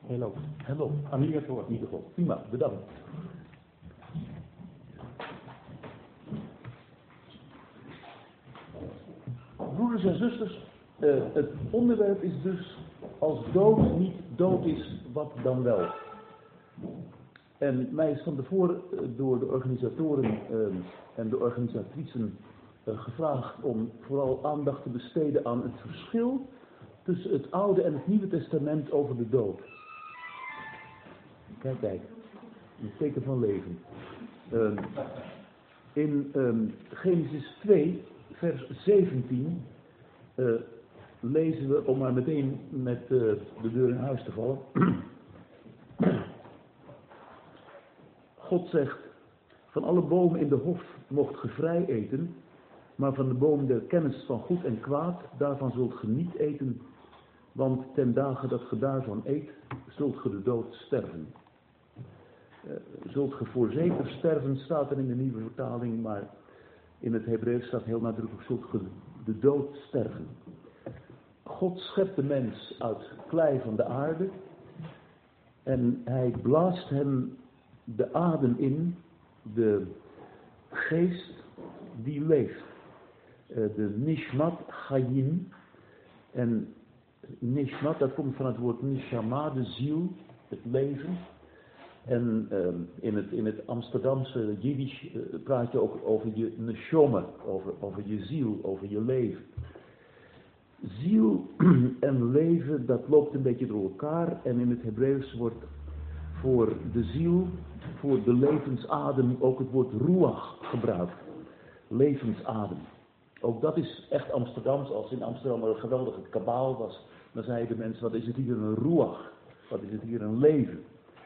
Hello. Amigator in ieder geval. Prima, bedankt. Broeders en zusters, het onderwerp is dus: als dood niet dood is, wat dan wel? En mij is van tevoren door de organisatoren en de organisatricen gevraagd om vooral aandacht te besteden aan het verschil tussen het Oude en het Nieuwe Testament over de dood. Kijk, een teken van leven. In Genesis 2, vers 17, lezen we, om maar meteen met de deur in huis te vallen. God zegt: van alle bomen in de hof mocht ge vrij eten, maar van de boom der kennis van goed en kwaad, daarvan zult ge niet eten, want ten dagen dat ge daarvan eet, zult ge de dood sterven. Zult ge voorzeker sterven, staat er in de nieuwe vertaling, maar in het Hebreeuws staat heel nadrukkelijk: zult ge de dood sterven. God schept de mens uit klei van de aarde en hij blaast hem de adem in, de geest die leeft. De nishmat chayim. En nishmat, dat komt van het woord nishama, de ziel, het leven. En in het Amsterdamse Jiddisch praat je ook over je neshome, over je ziel, over je leven. Ziel en leven, dat loopt een beetje door elkaar. En in het Hebreeuws wordt voor de ziel, voor de levensadem, ook het woord ruach gebruikt. Levensadem. Ook dat is echt Amsterdams. Als in Amsterdam een geweldige kabaal was, dan zeiden de mensen: wat is het hier een ruach? Wat is het hier een leven?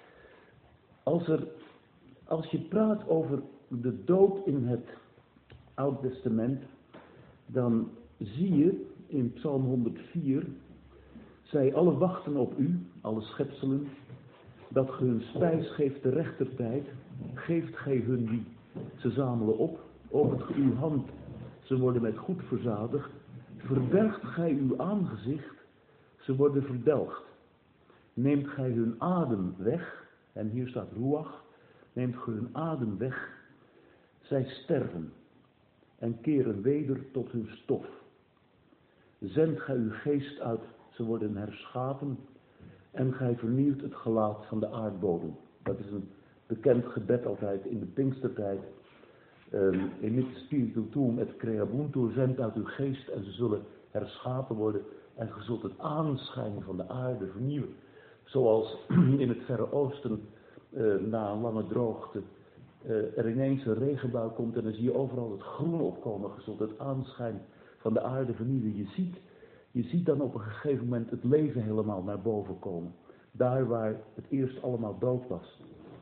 Als je praat over de dood in het Oude Testament, dan zie je in Psalm 104: zij alle wachten op u, alle schepselen, dat ge hun spijs geeft de rechtertijd, geeft gij hun die ze zamelen op, opent ge uw hand, ze worden met goed verzadigd, verbergt gij uw aangezicht, ze worden verdelgd. Neemt gij hun adem weg, en hier staat ruach, neemt gij hun adem weg, zij sterven en keren weder tot hun stof. Zendt gij uw geest uit, ze worden herschapen, en gij vernieuwt het gelaat van de aardbodem. Dat is een bekend gebed altijd in de Pinkstertijd. In het spirituum et creabuntur, zendt uit uw geest en ze zullen herschapen worden en ge zult het aanschijn van de aarde vernieuwen. Zoals in het Verre Oosten na een lange droogte er ineens een regenbui komt en dan zie je overal het groen opkomen. Je zult het aanschijn van de aarde vernieuwen. Je ziet dan op een gegeven moment het leven helemaal naar boven komen. Daar waar het eerst allemaal dood was.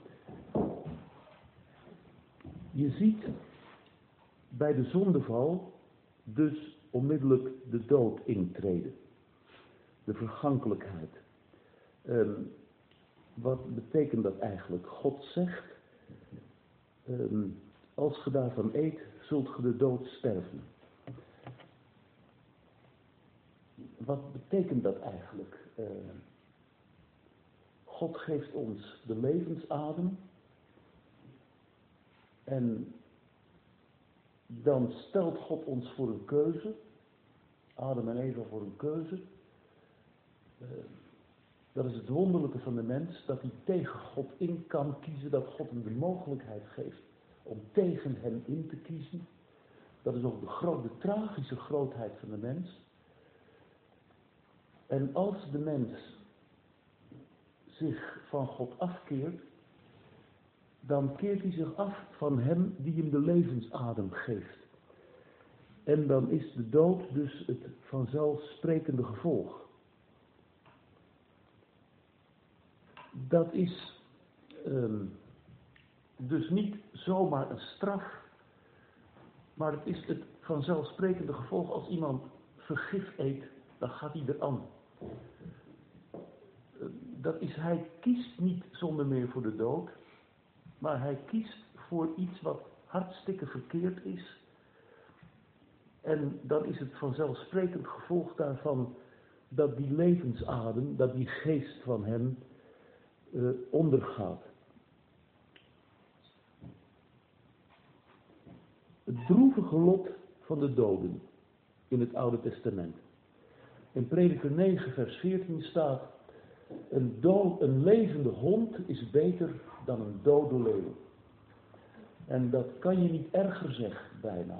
Je ziet bij de zondeval dus onmiddellijk de dood intreden. De vergankelijkheid. Wat betekent dat eigenlijk? God zegt: als ge daarvan eet, zult ge de dood sterven. Wat betekent dat eigenlijk? God geeft ons de levensadem. En dan stelt God ons voor een keuze. Adam en Eva voor een keuze. Dat is het wonderlijke van de mens, dat hij tegen God in kan kiezen, dat God hem de mogelijkheid geeft om tegen hem in te kiezen. Dat is ook de tragische grootheid van de mens. En als de mens zich van God afkeert, dan keert hij zich af van hem die hem de levensadem geeft. En dan is de dood dus het vanzelfsprekende gevolg. Dat is dus niet zomaar een straf, maar het is het vanzelfsprekende gevolg. Als iemand vergif eet, dan gaat hij eraan. Hij kiest niet zonder meer voor de dood, maar hij kiest voor iets wat hartstikke verkeerd is. En dan is het vanzelfsprekend gevolg daarvan dat die levensadem, dat die geest van hem ondergaat. Het droevige lot van de doden in het Oude Testament. In Prediker 9 vers 14 staat: een levende hond is beter dan een dode leeuw. En dat kan je niet erger zeggen, bijna.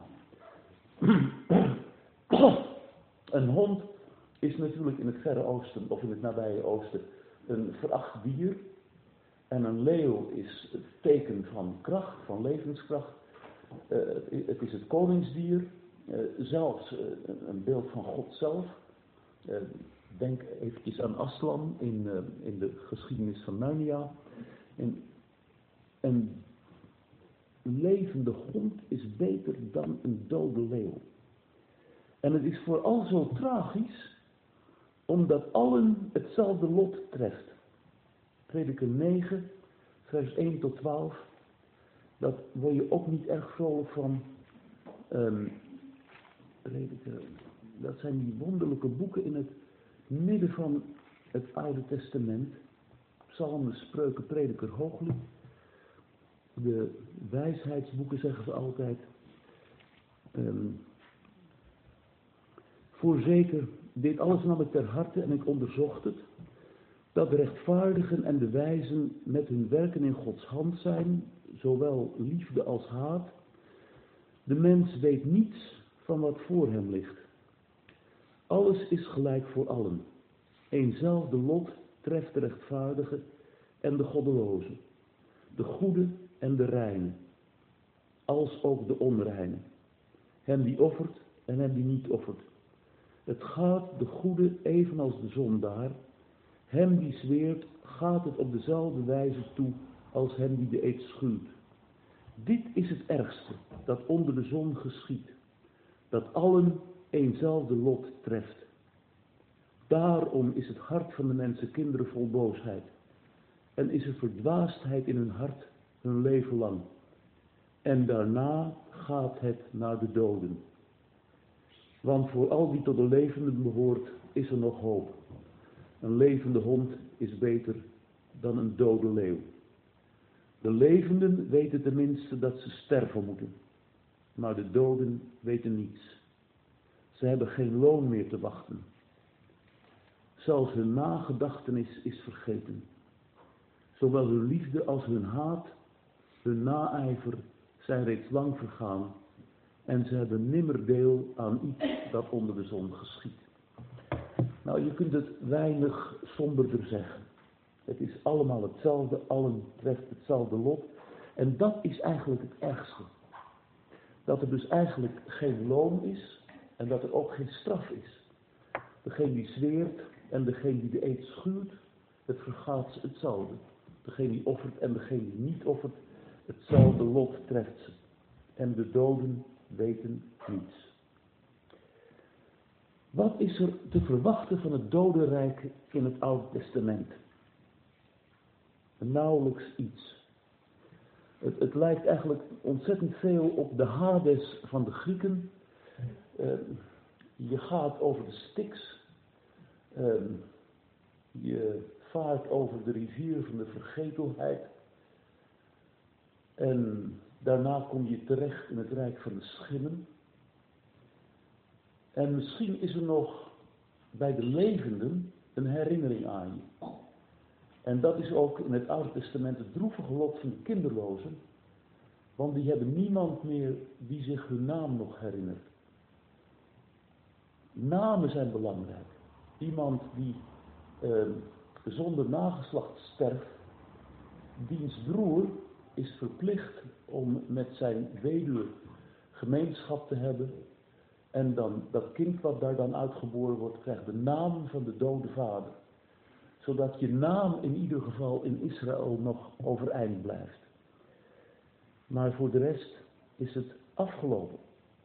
Een hond is natuurlijk in het Verre Oosten of in het nabije Oosten een veracht dier. En een leeuw is het teken van kracht, van levenskracht. Het is het koningsdier, zelfs een beeld van God zelf. Denk eventjes aan Aslan in de geschiedenis van Narnia. Een levende hond is beter dan een dode leeuw. En het is vooral zo tragisch, omdat allen hetzelfde lot treft. Prediker 9, vers 1 tot 12. Dat word je ook niet erg vrolijk van. Prediker, dat zijn die wonderlijke boeken in het midden van het Oude Testament. Psalmen, Spreuken, Prediker, Hooglied. De wijsheidsboeken zeggen ze altijd. Voorzeker, dit alles nam ik ter harte en ik onderzocht het. Dat de rechtvaardigen en de wijzen met hun werken in Gods hand zijn, zowel liefde als haat. De mens weet niets van wat voor hem ligt. Alles is gelijk voor allen. Eenzelfde lot treft de rechtvaardige en de goddeloze, de goede en de reine, als ook de onreine, hem die offert en hem die niet offert. Het gaat de goede evenals de zondaar, hem die zweert gaat het op dezelfde wijze toe als hem die de eed schuwt. Dit is het ergste dat onder de zon geschiedt, dat allen eenzelfde lot treft. Daarom is het hart van de mensen kinderen vol boosheid en is er verdwaasdheid in hun hart hun leven lang. En daarna gaat het naar de doden. Want voor al wie tot de levenden behoort, is er nog hoop. Een levende hond is beter dan een dode leeuw. De levenden weten tenminste dat ze sterven moeten. Maar de doden weten niets. Ze hebben geen loon meer te wachten. Zelfs hun nagedachtenis is vergeten. Zowel hun liefde als hun haat, hun naijver zijn reeds lang vergaan. En ze hebben nimmer deel aan iets dat onder de zon geschiedt. Nou, je kunt het weinig somberder zeggen. Het is allemaal hetzelfde, allen treft hetzelfde lot. En dat is eigenlijk het ergste. Dat er dus eigenlijk geen loon is en dat er ook geen straf is. Degene die zweert en degene die de eed schuwt, het vergaat hetzelfde. Degene die offert en degene die niet offert, hetzelfde lot treft ze. En de doden weten niets. Wat is er te verwachten van het dodenrijk in het Oude Testament? Nauwelijks iets. Het lijkt eigenlijk ontzettend veel op de Hades van de Grieken. Je gaat over de Styx. Je vaart over de rivier van de vergetelheid. En daarna kom je terecht in het rijk van de schimmen. En misschien is er nog bij de levenden een herinnering aan je. En dat is ook in het Oude Testament het droevige lot van de kinderlozen. Want die hebben niemand meer die zich hun naam nog herinnert. Namen zijn belangrijk. Iemand die zonder nageslacht sterft, diens broer is verplicht om met zijn weduwe gemeenschap te hebben. En dan dat kind wat daar dan uitgeboren wordt, krijgt de naam van de dode vader. Zodat je naam in ieder geval in Israël nog overeind blijft. Maar voor de rest is het afgelopen.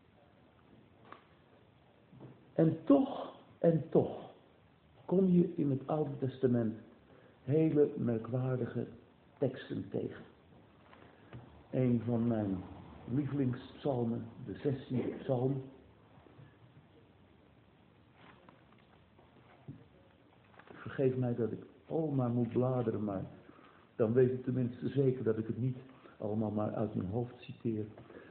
En toch kom je in het Oude Testament hele merkwaardige teksten tegen. Een van mijn lievelingspsalmen, de 16e psalm. Vergeef mij dat ik maar moet bladeren, maar dan weet ik tenminste zeker dat ik het niet allemaal maar uit mijn hoofd citeer.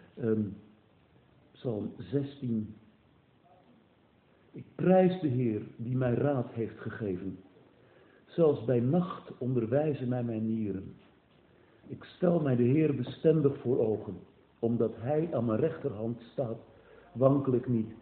Psalm 16. Ik prijs de Heer die mij raad heeft gegeven. Zelfs bij nacht onderwijzen mij mijn nieren. Ik stel mij de Heer bestendig voor ogen. Omdat Hij aan mijn rechterhand staat, wankel ik niet.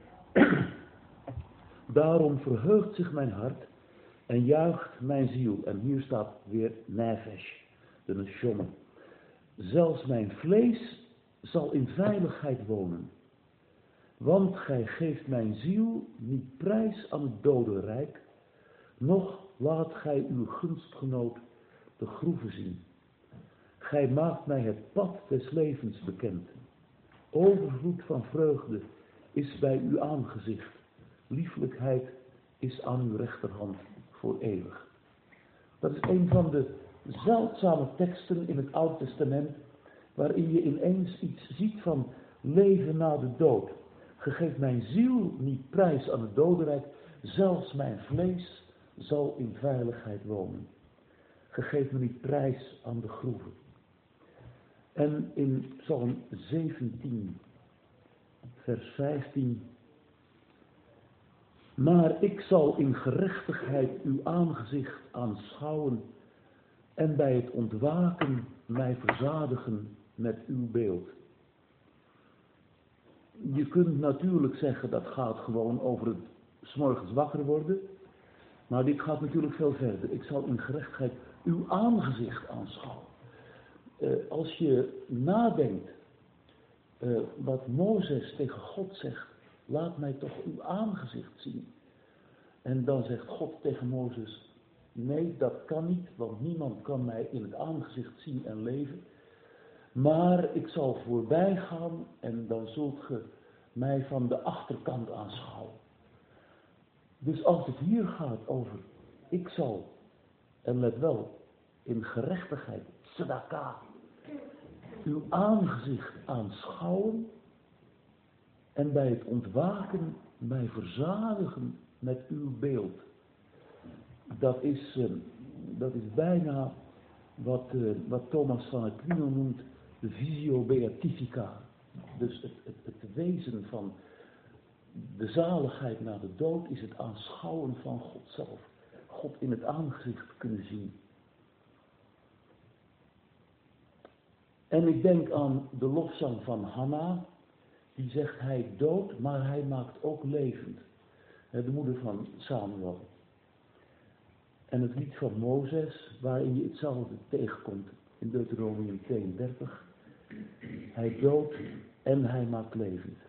Daarom verheugt zich mijn hart en juicht mijn ziel. En hier staat weer nefesh, de neshama. Zelfs mijn vlees zal in veiligheid wonen. Want gij geeft mijn ziel niet prijs aan het dodenrijk, noch laat gij uw gunstgenoot de groeven zien. Gij maakt mij het pad des levens bekend. Overvloed van vreugde is bij uw aangezicht. Lieflijkheid is aan uw rechterhand voor eeuwig. Dat is een van de zeldzame teksten in het Oude Testament, waarin je ineens iets ziet van leven na de dood. Ge geeft mijn ziel niet prijs aan het dodenrijk, zelfs mijn vlees zal in veiligheid wonen. Ge geeft me niet prijs aan de groeven. En in Psalm 17, vers 15. Maar ik zal in gerechtigheid uw aangezicht aanschouwen en bij het ontwaken mij verzadigen met uw beeld. Je kunt natuurlijk zeggen dat gaat gewoon over het 's morgens wakker worden, maar dit gaat natuurlijk veel verder. Ik zal in gerechtigheid uw aangezicht aanschouwen. Als je nadenkt wat Mozes tegen God zegt, laat mij toch uw aangezicht zien. En dan zegt God tegen Mozes, nee, dat kan niet, want niemand kan mij in het aangezicht zien en leven. Maar ik zal voorbij gaan en dan zult ge mij van de achterkant aanschouwen. Dus als het hier gaat over, ik zal, en let wel, in gerechtigheid, tzedaka, uw aangezicht aanschouwen en bij het ontwaken mij verzadigen met uw beeld. Dat is bijna wat Thomas van Aquino noemt de visio beatifica. Dus het wezen van de zaligheid na de dood is het aanschouwen van God zelf. God in het aangezicht kunnen zien. En ik denk aan de lofzang van Hanna, die zegt hij dood, maar hij maakt ook levend. De moeder van Samuel. En het lied van Mozes, waarin je hetzelfde tegenkomt in Deuteronomium 32. Hij doodt en hij maakt levend.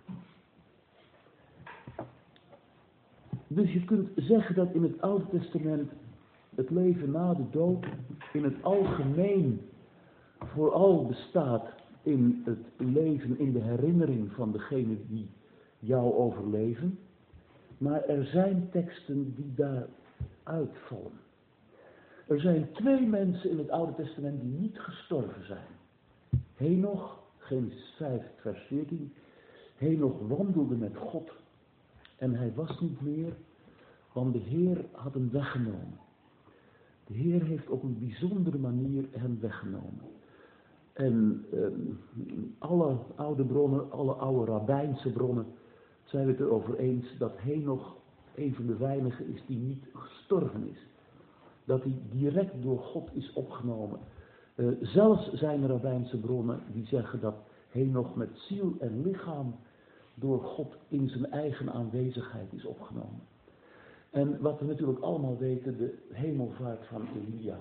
Dus je kunt zeggen dat in het Oude Testament het leven na de dood in het algemeen vooral bestaat in het leven, in de herinnering van degene die jou overleven. Maar er zijn teksten die daar uitvallen. Er zijn 2 mensen in het Oude Testament die niet gestorven zijn. Henoch, Genesis 5, vers 14. Henoch wandelde met God en hij was niet meer, want de Heer had hem weggenomen. De Heer heeft op een bijzondere manier hem weggenomen. En alle oude bronnen, alle oude rabbijnse bronnen, zijn we het erover eens dat Henoch een van de weinigen is die niet gestorven is. Dat hij direct door God is opgenomen. Zelfs zijn er rabbijnse bronnen die zeggen dat Henoch met ziel en lichaam door God in zijn eigen aanwezigheid is opgenomen. En wat we natuurlijk allemaal weten, de hemelvaart van Elia.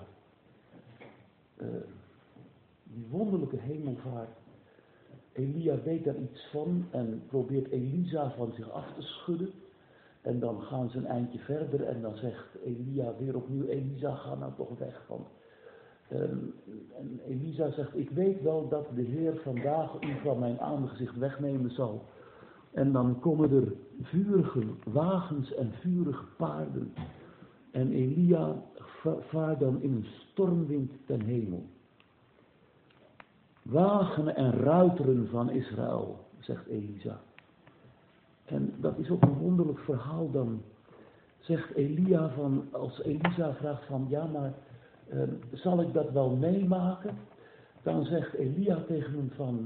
Die wonderlijke hemelvaart. Elia weet daar iets van en probeert Elisa van zich af te schudden. En dan gaan ze een eindje verder en dan zegt Elia weer opnieuw, Elisa, ga nou toch weg. En Elisa zegt, ik weet wel dat de Heer vandaag u van mijn aangezicht wegnemen zal. En dan komen er vurige wagens en vurige paarden. En Elia vaart dan in een stormwind ten hemel. Wagen en ruiteren van Israël, zegt Elisa. En dat is ook een wonderlijk verhaal dan. Zegt Elia van, als Elisa vraagt van, ja maar, zal ik dat wel meemaken? Dan zegt Elia tegen hem van,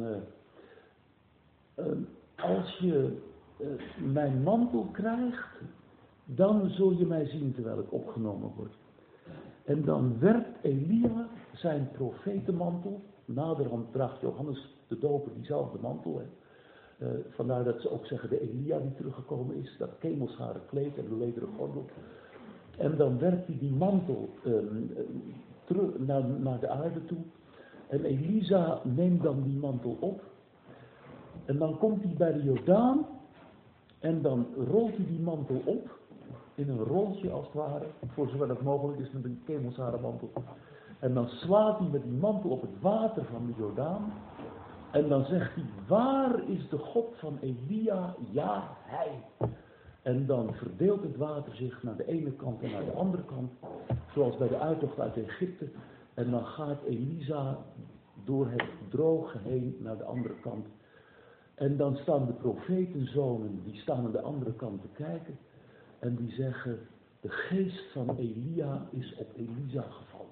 als je mijn mantel krijgt, dan zul je mij zien terwijl ik opgenomen word. En dan werpt Elia zijn profetenmantel, naderhand draagt Johannes de Doper diezelfde mantel. Vandaar dat ze ook zeggen de Elia die teruggekomen is, dat kemelsharen kleed en de lederen gordel. En dan werpt hij die mantel terug naar de aarde toe. En Elisa neemt dan die mantel op. En dan komt hij bij de Jordaan. En dan rolt hij die mantel op. In een roltje als het ware. Voor zover dat mogelijk is met een kemelsharen mantel. En dan slaat hij met die mantel op het water van de Jordaan. En dan zegt hij, waar is de God van Elia? Ja, hij. En dan verdeelt het water zich naar de ene kant en naar de andere kant. Zoals bij de uittocht uit Egypte. En dan gaat Elisa door het droge heen naar de andere kant. En dan staan de profetenzonen, die staan aan de andere kant te kijken. En die zeggen, de geest van Elia is op Elisa gevallen.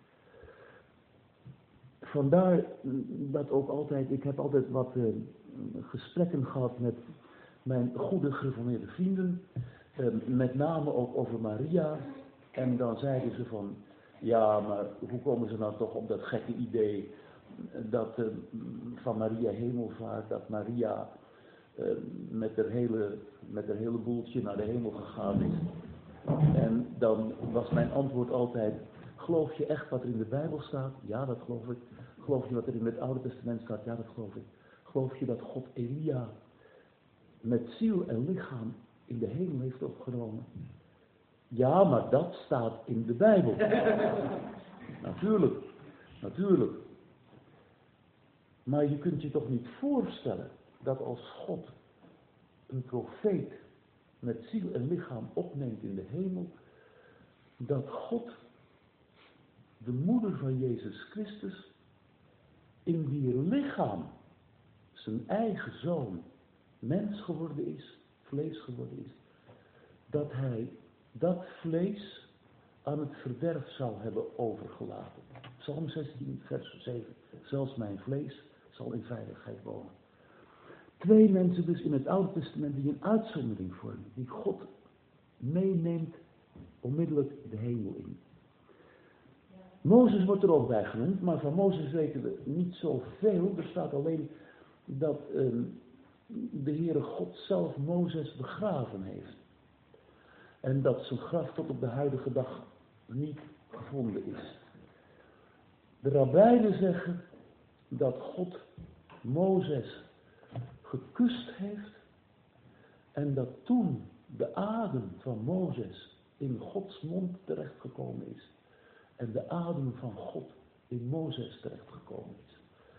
Vandaar dat ook altijd, ik heb altijd wat gesprekken gehad met mijn goede gereformeerde vrienden. Met name ook over Maria. En dan zeiden ze van, ja, maar hoe komen ze nou toch op dat gekke idee dat van Maria hemelvaart, dat Maria met haar hele boeltje naar de hemel gegaan is. En dan was mijn antwoord altijd, geloof je echt wat er in de Bijbel staat? Ja, dat geloof ik. Geloof je wat er in het Oude Testament staat? Ja, dat geloof ik. Geloof je dat God Elia met ziel en lichaam in de hemel heeft opgenomen? Ja, maar dat staat in de Bijbel. Natuurlijk. Maar je kunt je toch niet voorstellen dat als God een profeet met ziel en lichaam opneemt in de hemel, dat God, de moeder van Jezus Christus, in die lichaam zijn eigen zoon mens geworden is, vlees geworden is, dat hij dat vlees aan het verderf zou hebben overgelaten. Psalm 16, vers 7. Zelfs mijn vlees zal in veiligheid wonen. 2 mensen dus in het Oude Testament die een uitzondering vormen, die God meeneemt onmiddellijk de hemel in. Mozes wordt er ook bij genoemd, maar van Mozes weten we niet zoveel. Er staat alleen dat de Heere God zelf Mozes begraven heeft. En dat zijn graf tot op de huidige dag niet gevonden is. De rabbijnen zeggen dat God Mozes gekust heeft en dat toen de adem van Mozes in Gods mond terechtgekomen is en de adem van God in Mozes terechtgekomen is.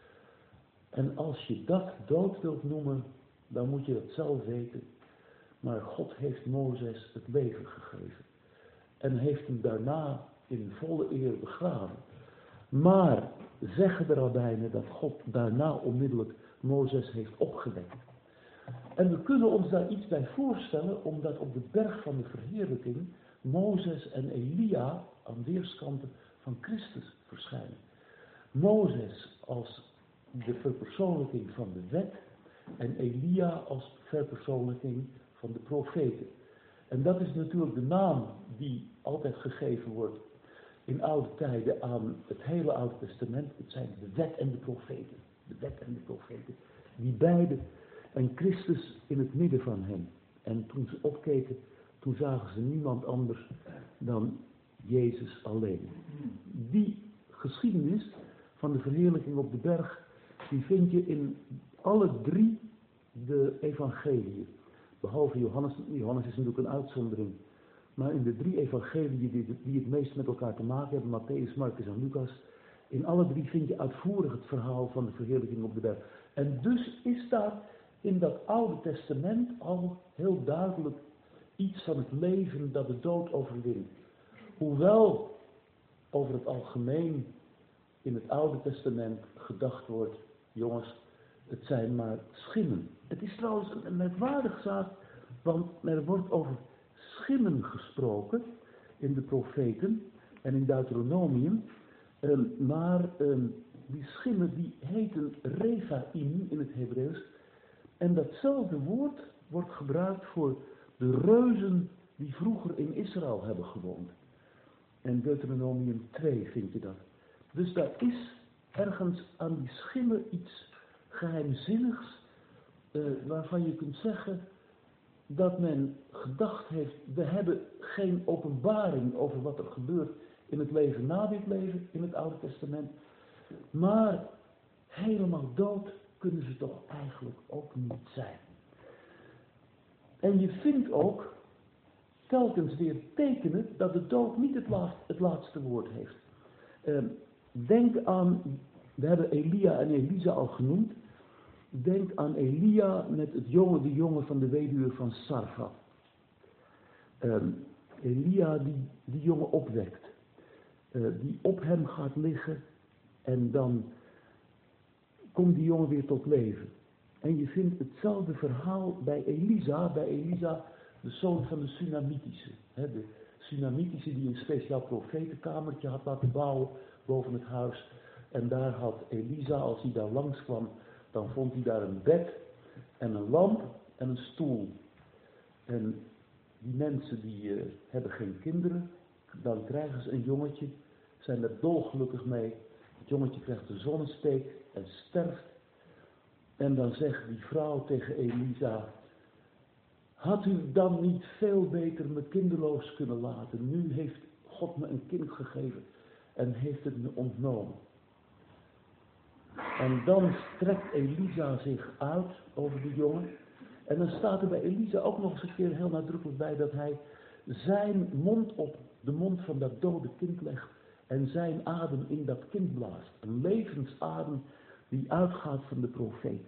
En als je dat dood wilt noemen, dan moet je dat zelf weten. Maar God heeft Mozes het leven gegeven en heeft hem daarna in volle eer begraven. Maar zeggen de rabbijnen dat God daarna onmiddellijk Mozes heeft opgewekt. En we kunnen ons daar iets bij voorstellen, omdat op de berg van de verheerlijking Mozes en Elia aan weerskanten van Christus verschijnen. Mozes als de verpersoonlijking van de wet en Elia als verpersoonlijking van de profeten. En dat is natuurlijk de naam die altijd gegeven wordt in oude tijden aan het hele Oude Testament. Het zijn de wet en de profeten. De wet en de profeten. Die beide en Christus in het midden van hen. En toen ze opkeken, toen zagen ze niemand anders dan Jezus alleen. Die geschiedenis van de verheerlijking op de berg, die vind je in alle 3 de evangeliën. Behalve Johannes. Johannes is natuurlijk een uitzondering. Maar in de 3 evangeliën die het meest met elkaar te maken hebben, Matthäus, Marcus en Lucas, in alle 3 vind je uitvoerig het verhaal van de verheerlijking op de berg. En dus is daar in dat Oude Testament al heel duidelijk iets van het leven dat de dood overwint. Hoewel over het algemeen in het Oude Testament gedacht wordt, jongens, het zijn maar schimmen. Het is trouwens een merkwaardige zaak, want er wordt over schimmen gesproken in de profeten, en in Deuteronomium. Maar die schimmen die heten Rephaim in het Hebreeuws. En datzelfde woord wordt gebruikt voor de reuzen die vroeger in Israël hebben gewoond. En Deuteronomium 2 vind je dat. Dus daar is ergens aan die schimmen iets geheimzinnigs, waarvan je kunt zeggen dat men gedacht heeft, we hebben geen openbaring over wat er gebeurt in het leven na dit leven, in het Oude Testament. Maar helemaal dood kunnen ze toch eigenlijk ook niet zijn. En je vindt ook telkens weer tekenen dat de dood niet het laatste woord heeft. Denk aan, we hebben Elia en Elisa al genoemd. Denk aan Elia met de jongen van de weduwe van Sarfat. Elia die jongen opwekt. Die op hem gaat liggen en dan komt die jongen weer tot leven. En je vindt hetzelfde verhaal bij Elisa, de zoon van de Sunamitische. De Sunamitische die een speciaal profetenkamertje had laten bouwen boven het huis. En daar had Elisa, als hij daar langskwam, dan vond hij daar een bed en een lamp en een stoel. En die mensen die hebben geen kinderen, dan krijgen ze een jongetje, zijn er dolgelukkig mee. Het jongetje krijgt een zonnesteek en sterft. En dan zegt die vrouw tegen Elisa, had u dan niet veel beter me kinderloos kunnen laten? Nu heeft God me een kind gegeven en heeft het me ontnomen. En dan strekt Elisa zich uit over die jongen. En dan staat er bij Elisa ook nog eens een keer heel nadrukkelijk bij dat hij zijn mond op de mond van dat dode kind legt en zijn adem in dat kind blaast. Een levensadem die uitgaat van de profeet.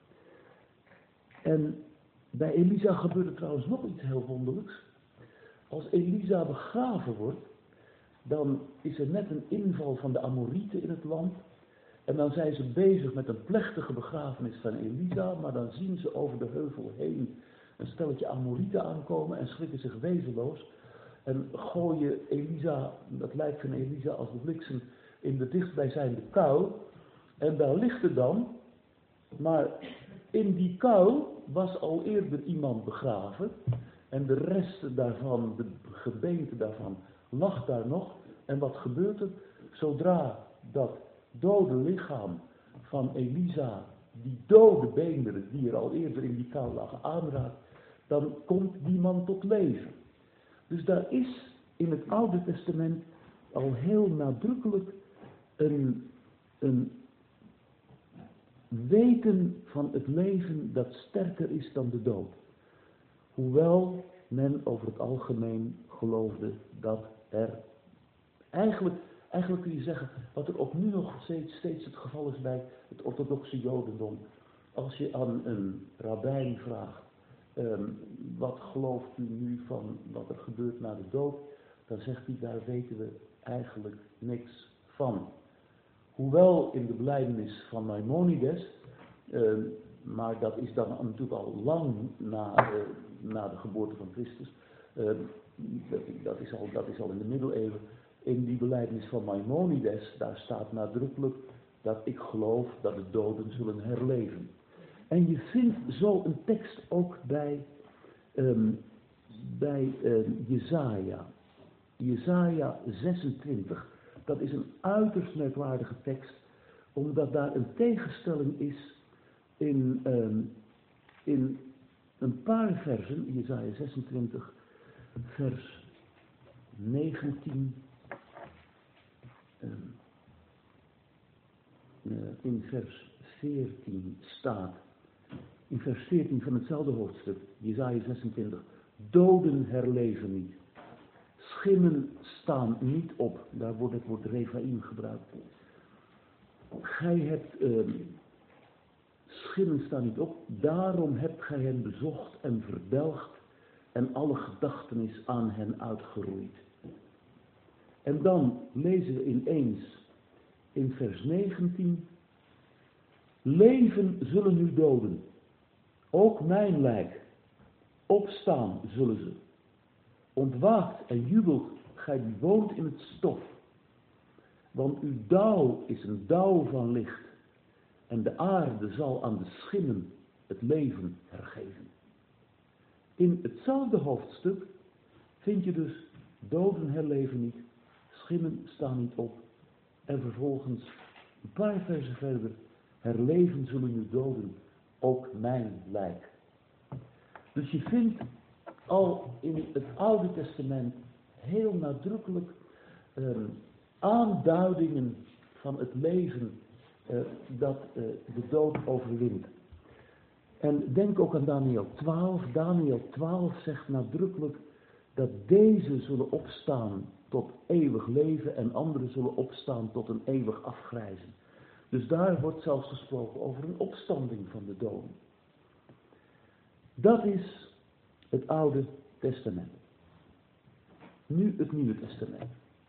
En bij Elisa gebeurt er trouwens nog iets heel wonderlijks. Als Elisa begraven wordt, dan is er net een inval van de Amorieten in het land. En dan zijn ze bezig met een plechtige begrafenis van Elisa, maar dan zien ze over de heuvel heen een stelletje Amorieten aankomen en schrikken zich wezenloos. En gooien Elisa, dat lijkt van Elisa als de bliksem, in de dichtbijzijnde kuil. En daar ligt het dan, maar in die kuil was al eerder iemand begraven. En de resten daarvan, de gebeente daarvan, lag daar nog. En wat gebeurt er? Zodra dat dode lichaam van Elisa, die dode beenderen die er al eerder in die kuil lagen, aanraakt, dan komt die man tot leven. Dus daar is in het Oude Testament al heel nadrukkelijk een weten van het leven dat sterker is dan de dood. Hoewel men over het algemeen geloofde dat er eigenlijk kun je zeggen, wat er ook nu nog steeds het geval is bij het orthodoxe jodendom. Als je aan een rabbijn vraagt, wat gelooft u nu van wat er gebeurt na de dood, dan zegt hij, daar weten we eigenlijk niks van. Hoewel in de belijdenis van Maimonides, maar dat is dan natuurlijk al lang na de geboorte van Christus, dat is al in de middeleeuwen. In die belijdenis van Maimonides, daar staat nadrukkelijk dat ik geloof dat de doden zullen herleven. En je vindt zo een tekst ook bij Jesaja. Jesaja 26. Dat is een uiterst merkwaardige tekst, omdat daar een tegenstelling is in een paar versen. Jesaja 26, vers 19. In vers 14 staat, in vers 14 van hetzelfde hoofdstuk, Jesaja 26, doden herleven niet, schimmen staan niet op, daar wordt het woord Rephaim gebruikt. Gij hebt, schimmen staan niet op, daarom hebt gij hen bezocht en verdelgd en alle gedachtenis aan hen uitgeroeid. En dan lezen we ineens in vers 19, leven zullen nu doden, ook mijn lijk, opstaan zullen ze. Ontwaakt en jubelt gij die woont in het stof. Want uw dauw is een dauw van licht. En de aarde zal aan de schimmen het leven hergeven. In hetzelfde hoofdstuk vind je dus doden herleven niet, schimmen staan niet op. En vervolgens, een paar versen verder, herleven zullen uw doden, ook mijn lijk. Dus je vindt al in het Oude Testament heel nadrukkelijk aanduidingen van het leven dat de dood overwint. En denk ook aan Daniel 12. Daniel 12 zegt nadrukkelijk dat deze zullen opstaan tot eeuwig leven en anderen zullen opstaan tot een eeuwig afgrijzen. Dus daar wordt zelfs gesproken over een opstanding van de doden. Dat is het Oude Testament. Nu het Nieuwe Testament.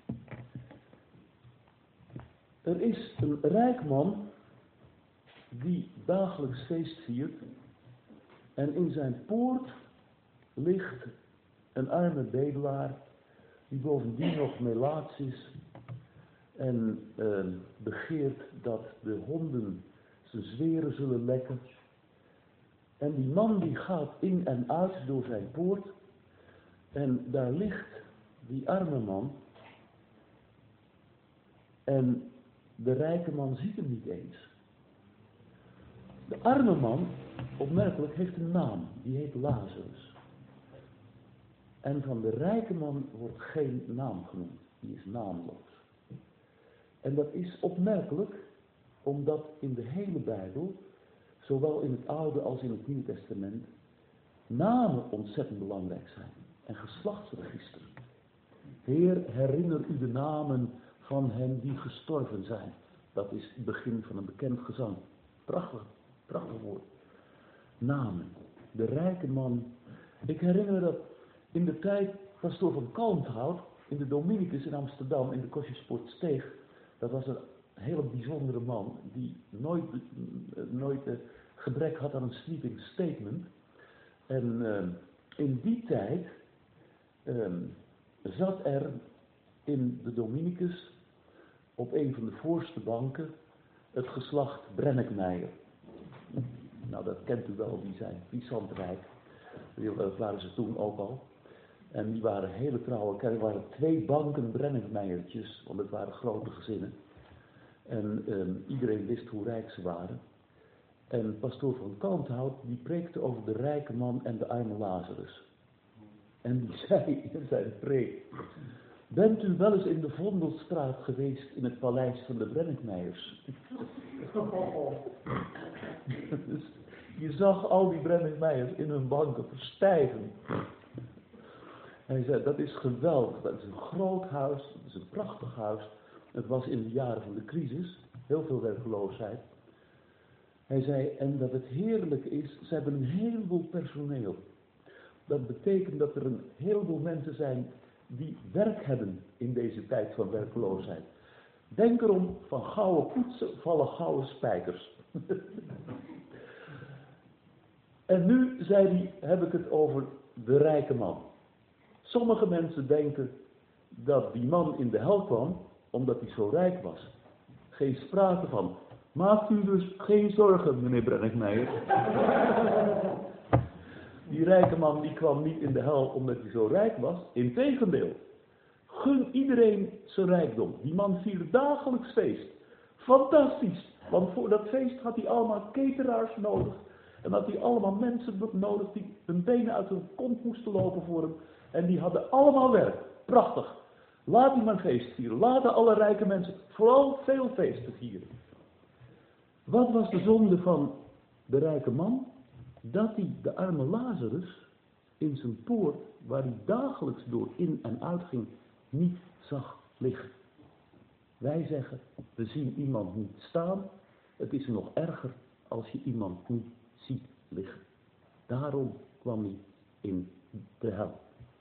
Er is een rijk man die dagelijks feest viert en in zijn poort ligt een arme bedelaar die bovendien nog melaats is en begeert dat de honden zijn zweren zullen lekken. En die man die gaat in en uit door zijn poort en daar ligt die arme man en de rijke man ziet hem niet eens. De arme man, opmerkelijk, heeft een naam, die heet Lazarus. En van de rijke man wordt geen naam genoemd, die is naamloos. En dat is opmerkelijk, omdat in de hele Bijbel, zowel in het Oude als in het Nieuwe Testament, namen ontzettend belangrijk zijn. En geslachtsregister. Heer, herinner u de namen van hen die gestorven zijn. Dat is het begin van een bekend gezang. Prachtig woord. Namen. De rijke man. Ik herinner me dat in de tijd pastoor van Kalmthout, in de Dominicus in Amsterdam, in de Kosjespoortsteeg, dat was een hele bijzondere man, die nooit gebrek had aan een sweeping statement. En in die tijd zat er in de Dominicus op een van de voorste banken het geslacht Brennekmeijer. Nou, dat kent u wel, die zijn Friesland rijk. Dat waren ze toen ook al. En die waren hele trouwe kerken. Er waren 2 banken Brennekmeijertjes, want het waren grote gezinnen. En iedereen wist hoe rijk ze waren. En pastoor van Kalmthout, die preekte over de rijke man en de arme Lazarus. En die zei in zijn preek: bent u wel eens in de Vondelstraat geweest in het paleis van de Brennekmeijers? Dus je zag al die Brennekmeijers in hun banken verstijven. Hij zei, dat is geweldig, dat is een groot huis, dat is een prachtig huis. Het was in de jaren van de crisis, heel veel werkloosheid. Hij zei, en dat het heerlijk is, ze hebben een heleboel personeel. Dat betekent dat er een heleboel mensen zijn die werk hebben in deze tijd van werkloosheid. Denk erom, van gouden poetsen vallen gouden spijkers. En nu, zei hij, heb ik het over de rijke man. Sommige mensen denken dat die man in de hel kwam omdat hij zo rijk was. Geen sprake van. Maakt u dus geen zorgen, meneer Brennekmeijer. Die rijke man die kwam niet in de hel omdat hij zo rijk was. Integendeel. Gun iedereen zijn rijkdom. Die man viert dagelijks feest. Fantastisch. Want voor dat feest had hij allemaal cateraars nodig. En had hij allemaal mensen nodig die hun benen uit hun kont moesten lopen voor hem. En die hadden allemaal werk. Prachtig. Laat die maar feest vieren. Laten alle rijke mensen vooral veel feesten vieren. Wat was de zonde van de rijke man? Dat hij de arme Lazarus in zijn poort, waar hij dagelijks door in en uit ging, niet zag liggen. Wij zeggen, we zien iemand niet staan. Het is nog erger als je iemand niet ziet liggen. Daarom kwam hij in de hel.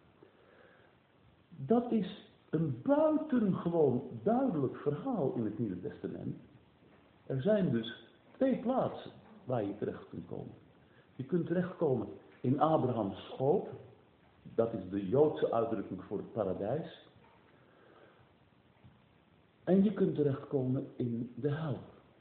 Dat is een buitengewoon duidelijk verhaal in het Nieuwe Testament. Er zijn dus 2 plaatsen waar je terecht kunt komen. Je kunt terechtkomen in Abrahams schoot. Dat is de Joodse uitdrukking voor het paradijs. En je kunt terechtkomen in de hel.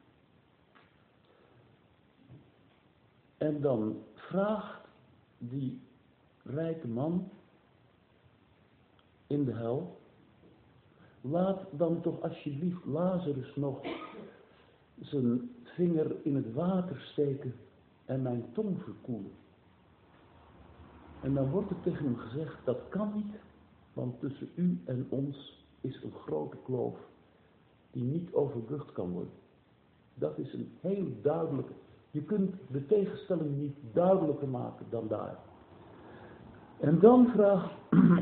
En dan vraagt die rijke man in de hel: laat dan toch alsjeblieft Lazarus nog zijn vinger in het water steken en mijn tong verkoelen. En dan wordt er tegen hem gezegd: dat kan niet, want tussen u en ons is een grote kloof die niet overbrugd kan worden. Dat is een heel duidelijke. Je kunt de tegenstelling niet duidelijker maken dan daar. En dan vraagt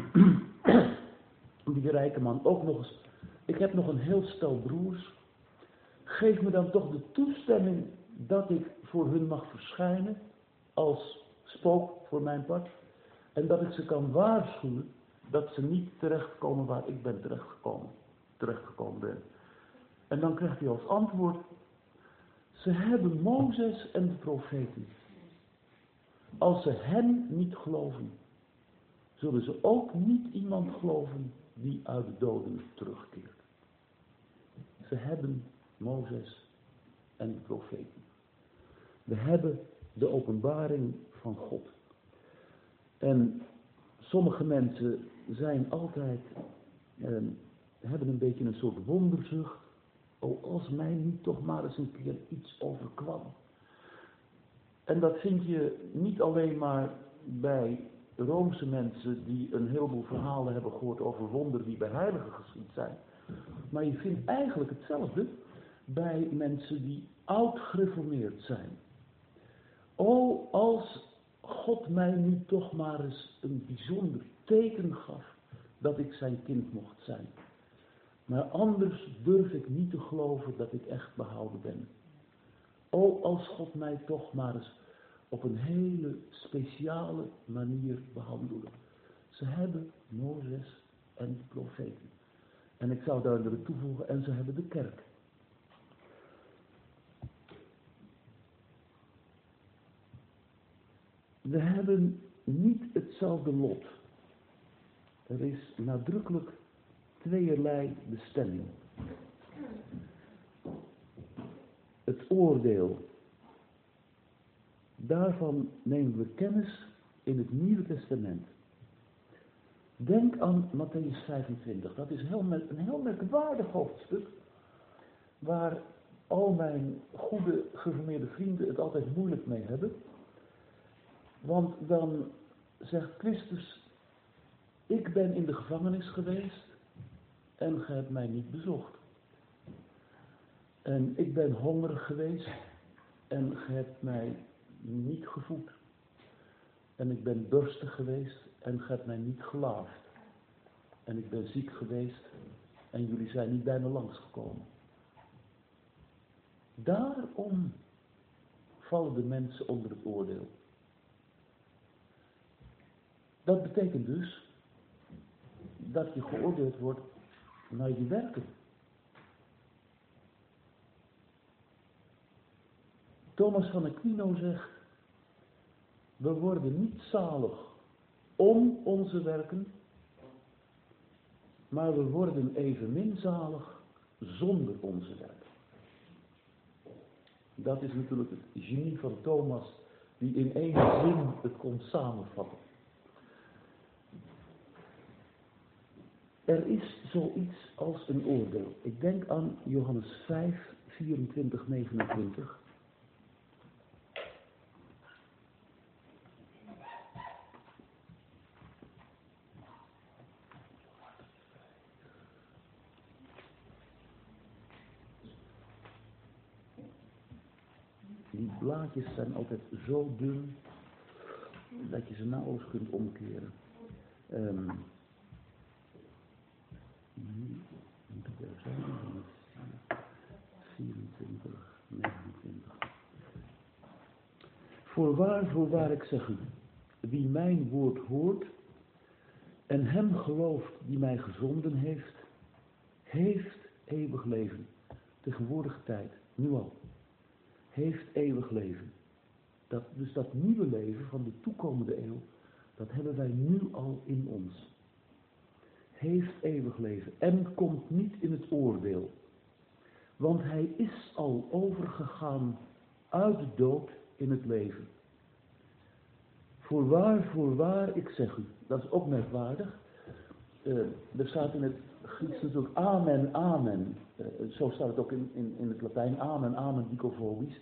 die rijke man ook nog eens: ik heb nog een heel stel broers. Geef me dan toch de toestemming dat ik voor hun mag verschijnen als spook voor mijn part. En dat ik ze kan waarschuwen dat ze niet terechtkomen waar ik ben terechtgekomen ben. En dan krijgt hij als antwoord: ze hebben Mozes en de profeten. Als ze hen niet geloven, zullen ze ook niet iemand geloven die uit de doden terugkeert. Ze hebben Mozes en de profeten. We hebben de openbaring van God. En sommige mensen zijn altijd, hebben een beetje een soort wonderzucht. Oh, als mij niet toch maar eens een keer iets overkwam. En dat vind je niet alleen maar bij Roomse mensen die een heleboel verhalen hebben gehoord over wonderen die bij heiligen geschied zijn. Maar je vindt eigenlijk hetzelfde bij mensen die oud gereformeerd zijn. Oh, als God mij nu toch maar eens een bijzonder teken gaf dat ik zijn kind mocht zijn. Maar anders durf ik niet te geloven dat ik echt behouden ben. Oh, als God mij toch maar eens op een hele speciale manier behandelde. Ze hebben Mozes en de profeten. En ik zou daar willen toevoegen: en ze hebben de kerk. We hebben niet hetzelfde lot. Er is nadrukkelijk tweeërlei bestemming. Het oordeel. Daarvan nemen we kennis in het Nieuwe Testament. Denk aan Mattheüs 25. Dat is een heel merkwaardig hoofdstuk. Waar al mijn goede gereformeerde vrienden het altijd moeilijk mee hebben. Want dan zegt Christus: ik ben in de gevangenis geweest en gij hebt mij niet bezocht. En ik ben hongerig geweest en gij hebt mij niet gevoed. En ik ben dorstig geweest en gij hebt mij niet gelaafd. En ik ben ziek geweest en jullie zijn niet bij me langsgekomen. Daarom vallen de mensen onder het oordeel. Dat betekent dus dat je geoordeeld wordt naar je werken. Thomas van Aquino zegt: we worden niet zalig om onze werken, maar we worden evenmin zalig zonder onze werken. Dat is natuurlijk het genie van Thomas, die in één zin het kon samenvatten. Er is zoiets als een oordeel. Ik denk aan Johannes 5, 24, 29. Die blaadjes zijn altijd zo dun dat je ze nauwelijks kunt omkeren. Moet ik er zijn? 24, 29. Voorwaar, ik zeg u, wie mijn woord hoort en hem gelooft die mij gezonden heeft, heeft eeuwig leven. Tegenwoordige tijd, nu al. Heeft eeuwig leven. Dus dat nieuwe leven van de toekomende eeuw, dat hebben wij nu al in ons. heeft eeuwig leven en komt niet in het oordeel. Want hij is al overgegaan uit de dood in het leven. Voorwaar, ik zeg u. Dat is ook merkwaardig. Er staat in het Grieks natuurlijk amen, amen. Zo staat het ook in het Latijn. Amen, amen, dicofobisch.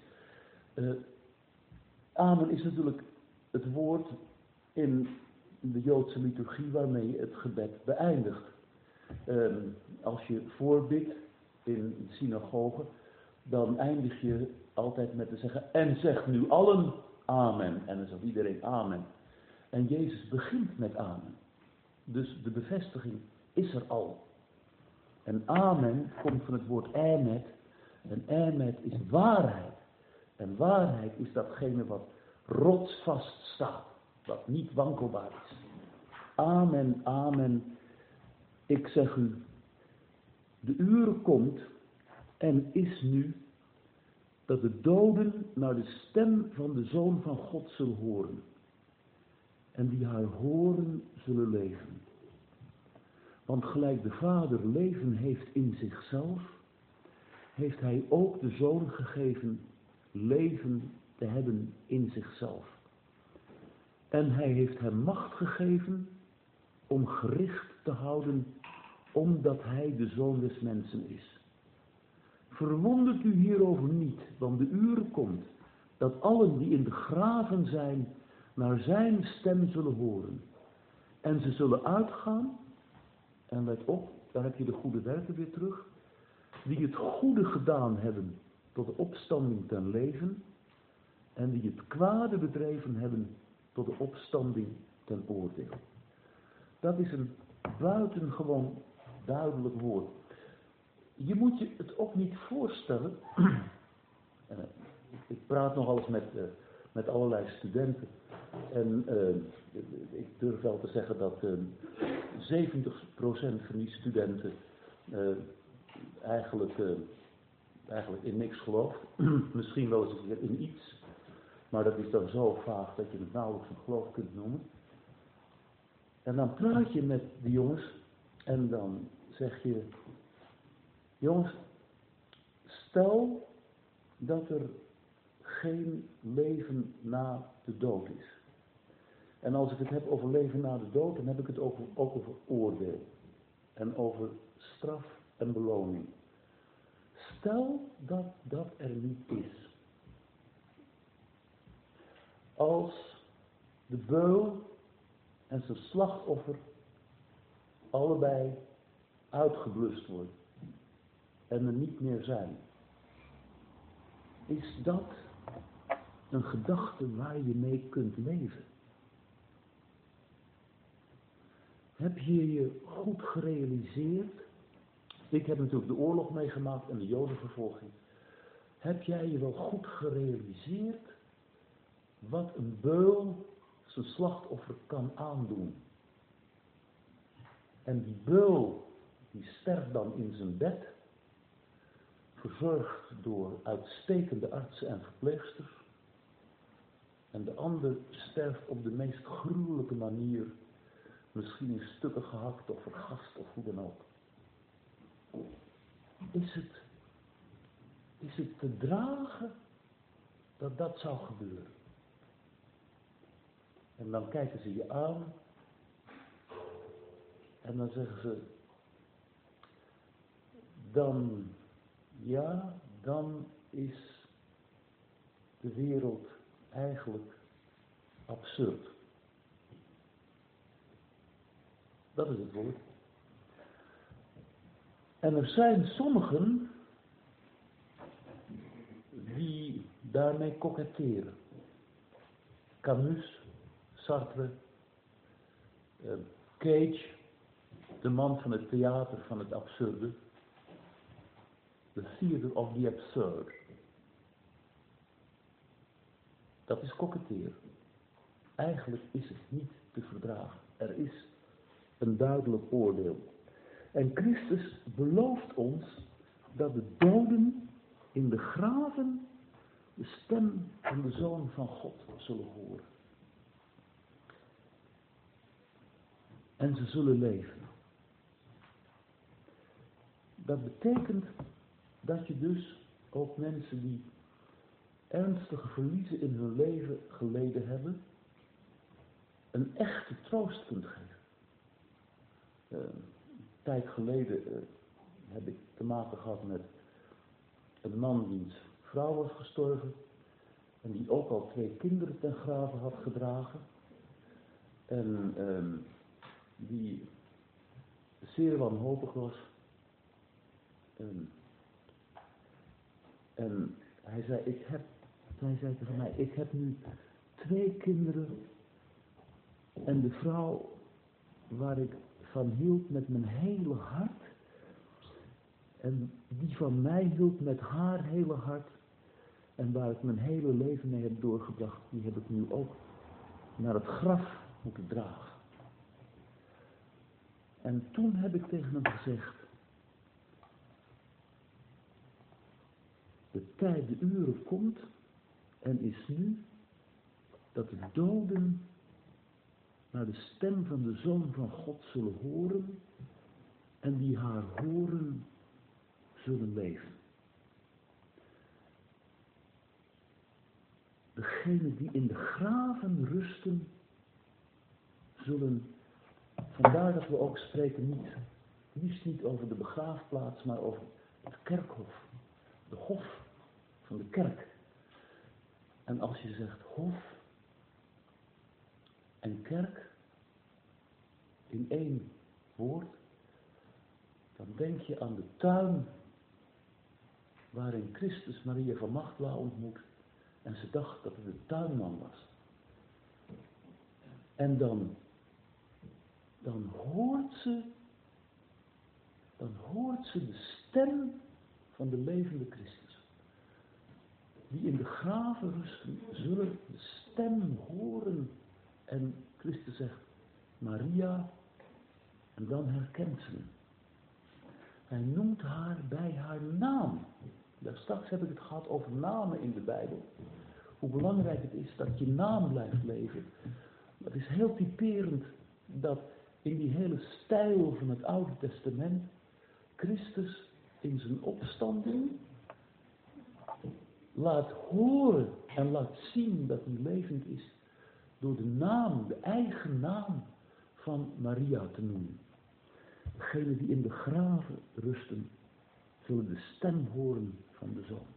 Amen is natuurlijk het woord in de Joodse liturgie waarmee je het gebed beëindigt. Als je voorbidt in de synagoge, dan eindig je altijd met te zeggen, en zegt nu allen amen. En dan zegt iedereen amen. En Jezus begint met amen. Dus de bevestiging is er al. En amen komt van het woord emet. En emet is waarheid. En waarheid is datgene wat rotsvast staat. Wat niet wankelbaar is. Amen, amen. Ik zeg u, de uur komt en is nu dat de doden naar de stem van de Zoon van God zullen horen. En die haar horen zullen leven. Want gelijk de Vader leven heeft in zichzelf, heeft hij ook de Zoon gegeven leven te hebben in zichzelf. En hij heeft hem macht gegeven om gericht te houden, omdat hij de Zoon des mensen is. Verwondert u hierover niet, want de uur komt dat allen die in de graven zijn, naar zijn stem zullen horen. En ze zullen uitgaan, en let op, daar heb je de goede werken weer terug, die het goede gedaan hebben tot de opstanding ten leven, en die het kwade bedreven hebben tot de opstanding ten oordeel. Dat is een buitengewoon duidelijk woord. Je moet je het ook niet voorstellen. Ik praat nogal eens met allerlei studenten. En ik durf wel te zeggen dat 70% van die studenten eigenlijk in niks gelooft. Misschien wel eens een keer in iets. Maar dat is dan zo vaag dat je het nauwelijks een geloof kunt noemen. En dan praat je met de jongens en dan zeg je, jongens, stel dat er geen leven na de dood is. En als ik het heb over leven na de dood, dan heb ik het ook over oordeel. En over straf en beloning. Stel dat dat er niet is. Als de beul en zijn slachtoffer allebei uitgeblust worden en er niet meer zijn. Is dat een gedachte waar je mee kunt leven? Heb je je goed gerealiseerd? Ik heb natuurlijk de oorlog meegemaakt en de Jodenvervolging. Heb jij je wel goed gerealiseerd wat een beul zijn slachtoffer kan aandoen? En die beul, die sterft dan in zijn bed, verzorgd door uitstekende artsen en verpleegsters. En de ander sterft op de meest gruwelijke manier, misschien in stukken gehakt of vergast of hoe dan ook. Is het te dragen dat dat zou gebeuren? En dan kijken ze je aan en dan zeggen ze, dan is de wereld eigenlijk absurd. Dat is het woord. En er zijn sommigen die daarmee koketteren. Camus, Sartre, Cage, de man van het theater van het absurde. The theater of the absurd. Dat is koketteren. Eigenlijk is het niet te verdragen. Er is een duidelijk oordeel. En Christus belooft ons dat de doden in de graven de stem van de Zoon van God zullen horen. En ze zullen leven. Dat betekent dat je dus ook mensen die ernstige verliezen in hun leven geleden hebben, een echte troost kunt geven. Een tijd geleden heb ik te maken gehad met een man wiens vrouw was gestorven en die ook al 2 kinderen ten grave had gedragen en die zeer wanhopig was. En hij zei tegen mij, ik heb nu 2 kinderen en de vrouw waar ik van hield met mijn hele hart en die van mij hield met haar hele hart en waar ik mijn hele leven mee heb doorgebracht, die heb ik nu ook naar het graf moeten dragen. En toen heb ik tegen hem gezegd, de uren komt en is nu dat de doden naar de stem van de Zoon van God zullen horen en die haar horen zullen leven. Degenen die in de graven rusten zullen, vandaar dat we ook spreken liefst niet over de begraafplaats, maar over het kerkhof, de hof van de kerk. En als je zegt hof en kerk in 1 woord, dan denk je aan de tuin waarin Christus Maria van Magdala ontmoet en ze dacht dat het de tuinman was. En dan hoort ze de stem van de levende Christus. Die in de graven rusten, zullen de stem horen. En Christus zegt, Maria, en dan herkent ze hem. Hij noemt haar bij haar naam. Daar straks heb ik het gehad over namen in de Bijbel. Hoe belangrijk het is dat je naam blijft leven. Het is heel typerend dat in die hele stijl van het Oude Testament Christus in zijn opstanding laat horen en laat zien dat hij levend is door de naam, de eigen naam van Maria te noemen. Degenen die in de graven rusten, zullen de stem horen van de Zoon.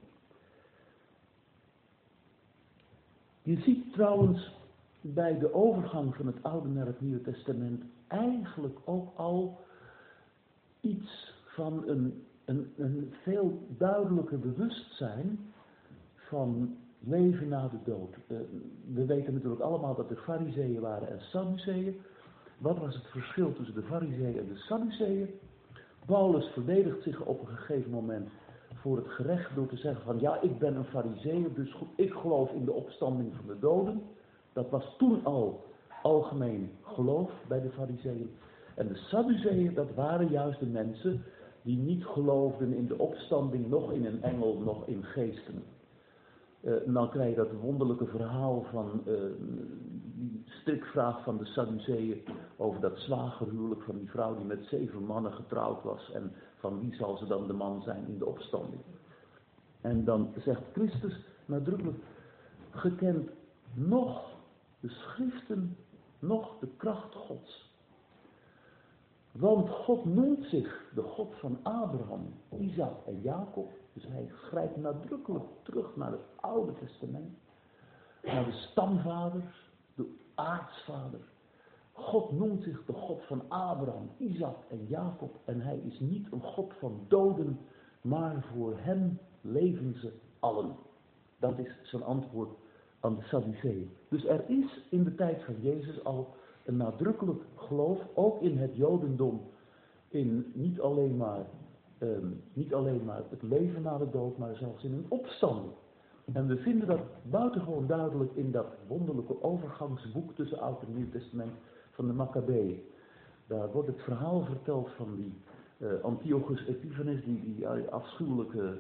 Je ziet trouwens bij de overgang van het Oude naar het Nieuwe Testament eigenlijk ook al iets van een veel duidelijker bewustzijn van leven na de dood. We weten natuurlijk allemaal dat er Farizeeën waren en Sadduceeën. Wat was het verschil tussen de Farizeeën en de Sadduceeën? Paulus verdedigt zich op een gegeven moment voor het gerecht door te zeggen van ja, ik ben een Farizeeër, dus ik geloof in de opstanding van de doden. Dat was toen al algemeen geloof bij de Farizeeën. En de Sadduceeën, dat waren juist de mensen die niet geloofden in de opstanding, nog in een engel, nog in geesten. Dan krijg je dat wonderlijke verhaal van die strikvraag van de Sadduceeën over dat zwagerhuwelijk van die vrouw die met 7 mannen getrouwd was en van wie zal ze dan de man zijn in de opstanding. En dan zegt Christus nadrukkelijk, gekent nog de schriften, nog de kracht Gods. Want God noemt zich de God van Abraham, Isaac en Jacob. Dus hij grijpt nadrukkelijk terug naar het Oude Testament. Naar de stamvaders, de aartsvader. God noemt zich de God van Abraham, Isaac en Jacob. En hij is niet een God van doden, maar voor hem leven ze allen. Dat is zijn antwoord aan de Sadduceeën. Dus er is in de tijd van Jezus al een nadrukkelijk geloof, ook in het Jodendom, in niet alleen maar het leven na de dood, maar zelfs in een opstanding. En we vinden dat buitengewoon duidelijk in dat wonderlijke overgangsboek tussen Oud en Nieuw Testament van de Maccabeeën. Daar wordt het verhaal verteld van die Antiochus Epiphanes, die afschuwelijke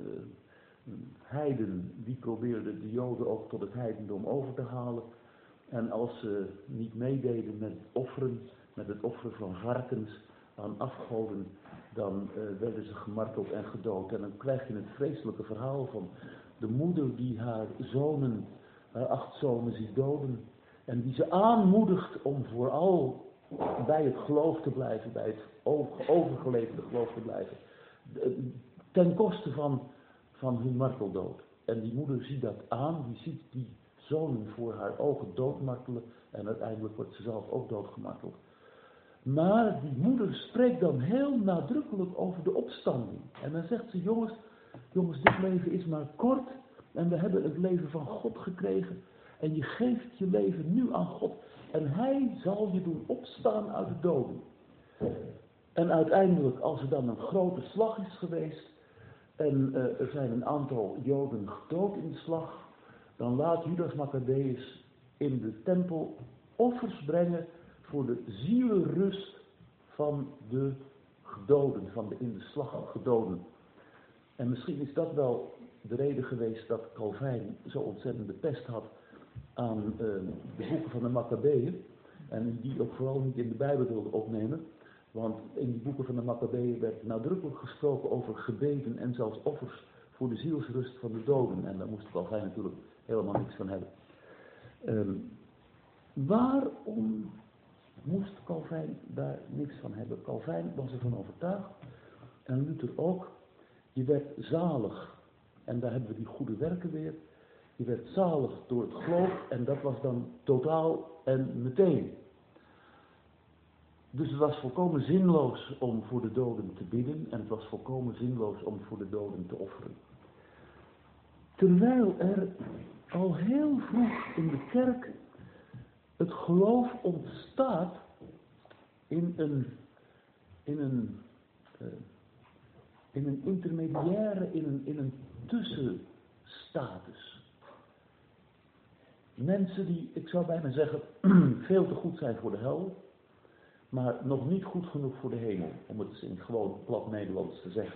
heiden, die probeerde de Joden ook tot het heidendom over te halen. En als ze niet meededen met het offeren van varkens aan afgoden, dan werden ze gemarteld en gedood. En dan krijg je het vreselijke verhaal van de moeder die haar 8 zonen ziet doden. En die ze aanmoedigt om vooral bij het geloof te blijven, bij het overgeleverde geloof te blijven. Ten koste van hun marteldood. En die moeder ziet dat aan, die ziet die zonen voor haar ogen doodmartelen. En uiteindelijk wordt ze zelf ook doodgemarteld. Maar die moeder spreekt dan heel nadrukkelijk over de opstanding. En dan zegt ze, jongens, dit leven is maar kort. En we hebben het leven van God gekregen. En je geeft je leven nu aan God. En Hij zal je doen opstaan uit de doden. En uiteindelijk, als er dan een grote slag is geweest. En er zijn een aantal Joden gedood in de slag. Dan laat Judas Maccabeus in de tempel offers brengen voor de zielenrust van de gedoden, van de in de slag gedoden. En misschien is dat wel de reden geweest dat Calvijn zo ontzettend de pest had aan de boeken van de Maccabeeën. En die ook vooral niet in de Bijbel wilde opnemen. Want in die boeken van de Maccabeeën werd nadrukkelijk gesproken over gebeden en zelfs offers voor de zielsrust van de doden. En daar moest Calvijn natuurlijk helemaal niks van hebben. Waarom moest Calvijn daar niks van hebben? Calvijn was ervan overtuigd, en Luther ook, je werd zalig. En daar hebben we die goede werken weer. Je werd zalig door het geloof en dat was dan totaal en meteen. Dus het was volkomen zinloos om voor de doden te bidden en het was volkomen zinloos om voor de doden te offeren. Terwijl er al heel vroeg in de kerk het geloof ontstaat in een intermediaire, in een tussenstatus. Mensen die, ik zou bijna zeggen, veel te goed zijn voor de hel, maar nog niet goed genoeg voor de hemel, om het in gewoon plat Nederlands te zeggen.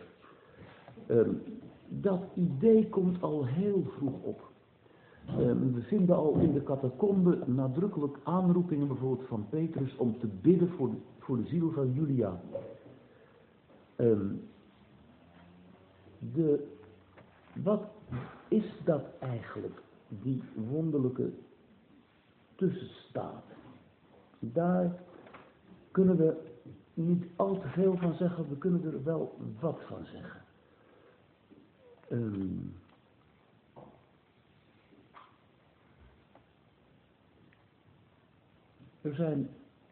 Dat idee komt al heel vroeg op. We vinden al in de catacombe nadrukkelijk aanroepingen bijvoorbeeld van Petrus om te bidden voor de ziel van Julia. Wat is dat eigenlijk, die wonderlijke tussenstaat? Daar kunnen we niet al te veel van zeggen, we kunnen er wel wat van zeggen. Er zijn,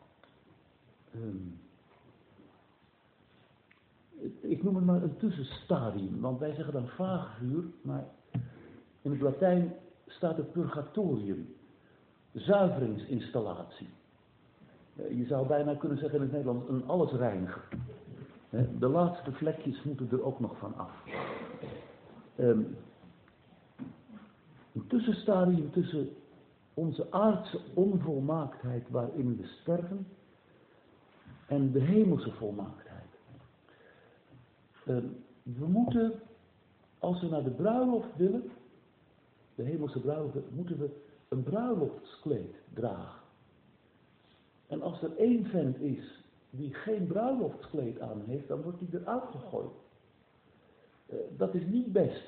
ik noem het maar een tussenstadium, want wij zeggen dan vagevuur, maar in het Latijn staat het purgatorium, zuiveringsinstallatie. Je zou bijna kunnen zeggen in het Nederlands een allesreiniger. De laatste vlekjes moeten er ook nog van af. Een tussenstadium tussen onze aardse onvolmaaktheid waarin we sterven en de hemelse volmaaktheid. We moeten, als we naar de bruiloft willen, de hemelse bruiloft, moeten we een bruiloftskleed dragen. En als er één vent is die geen bruiloftskleed aan heeft, dan wordt hij eruit gegooid. Dat is niet best.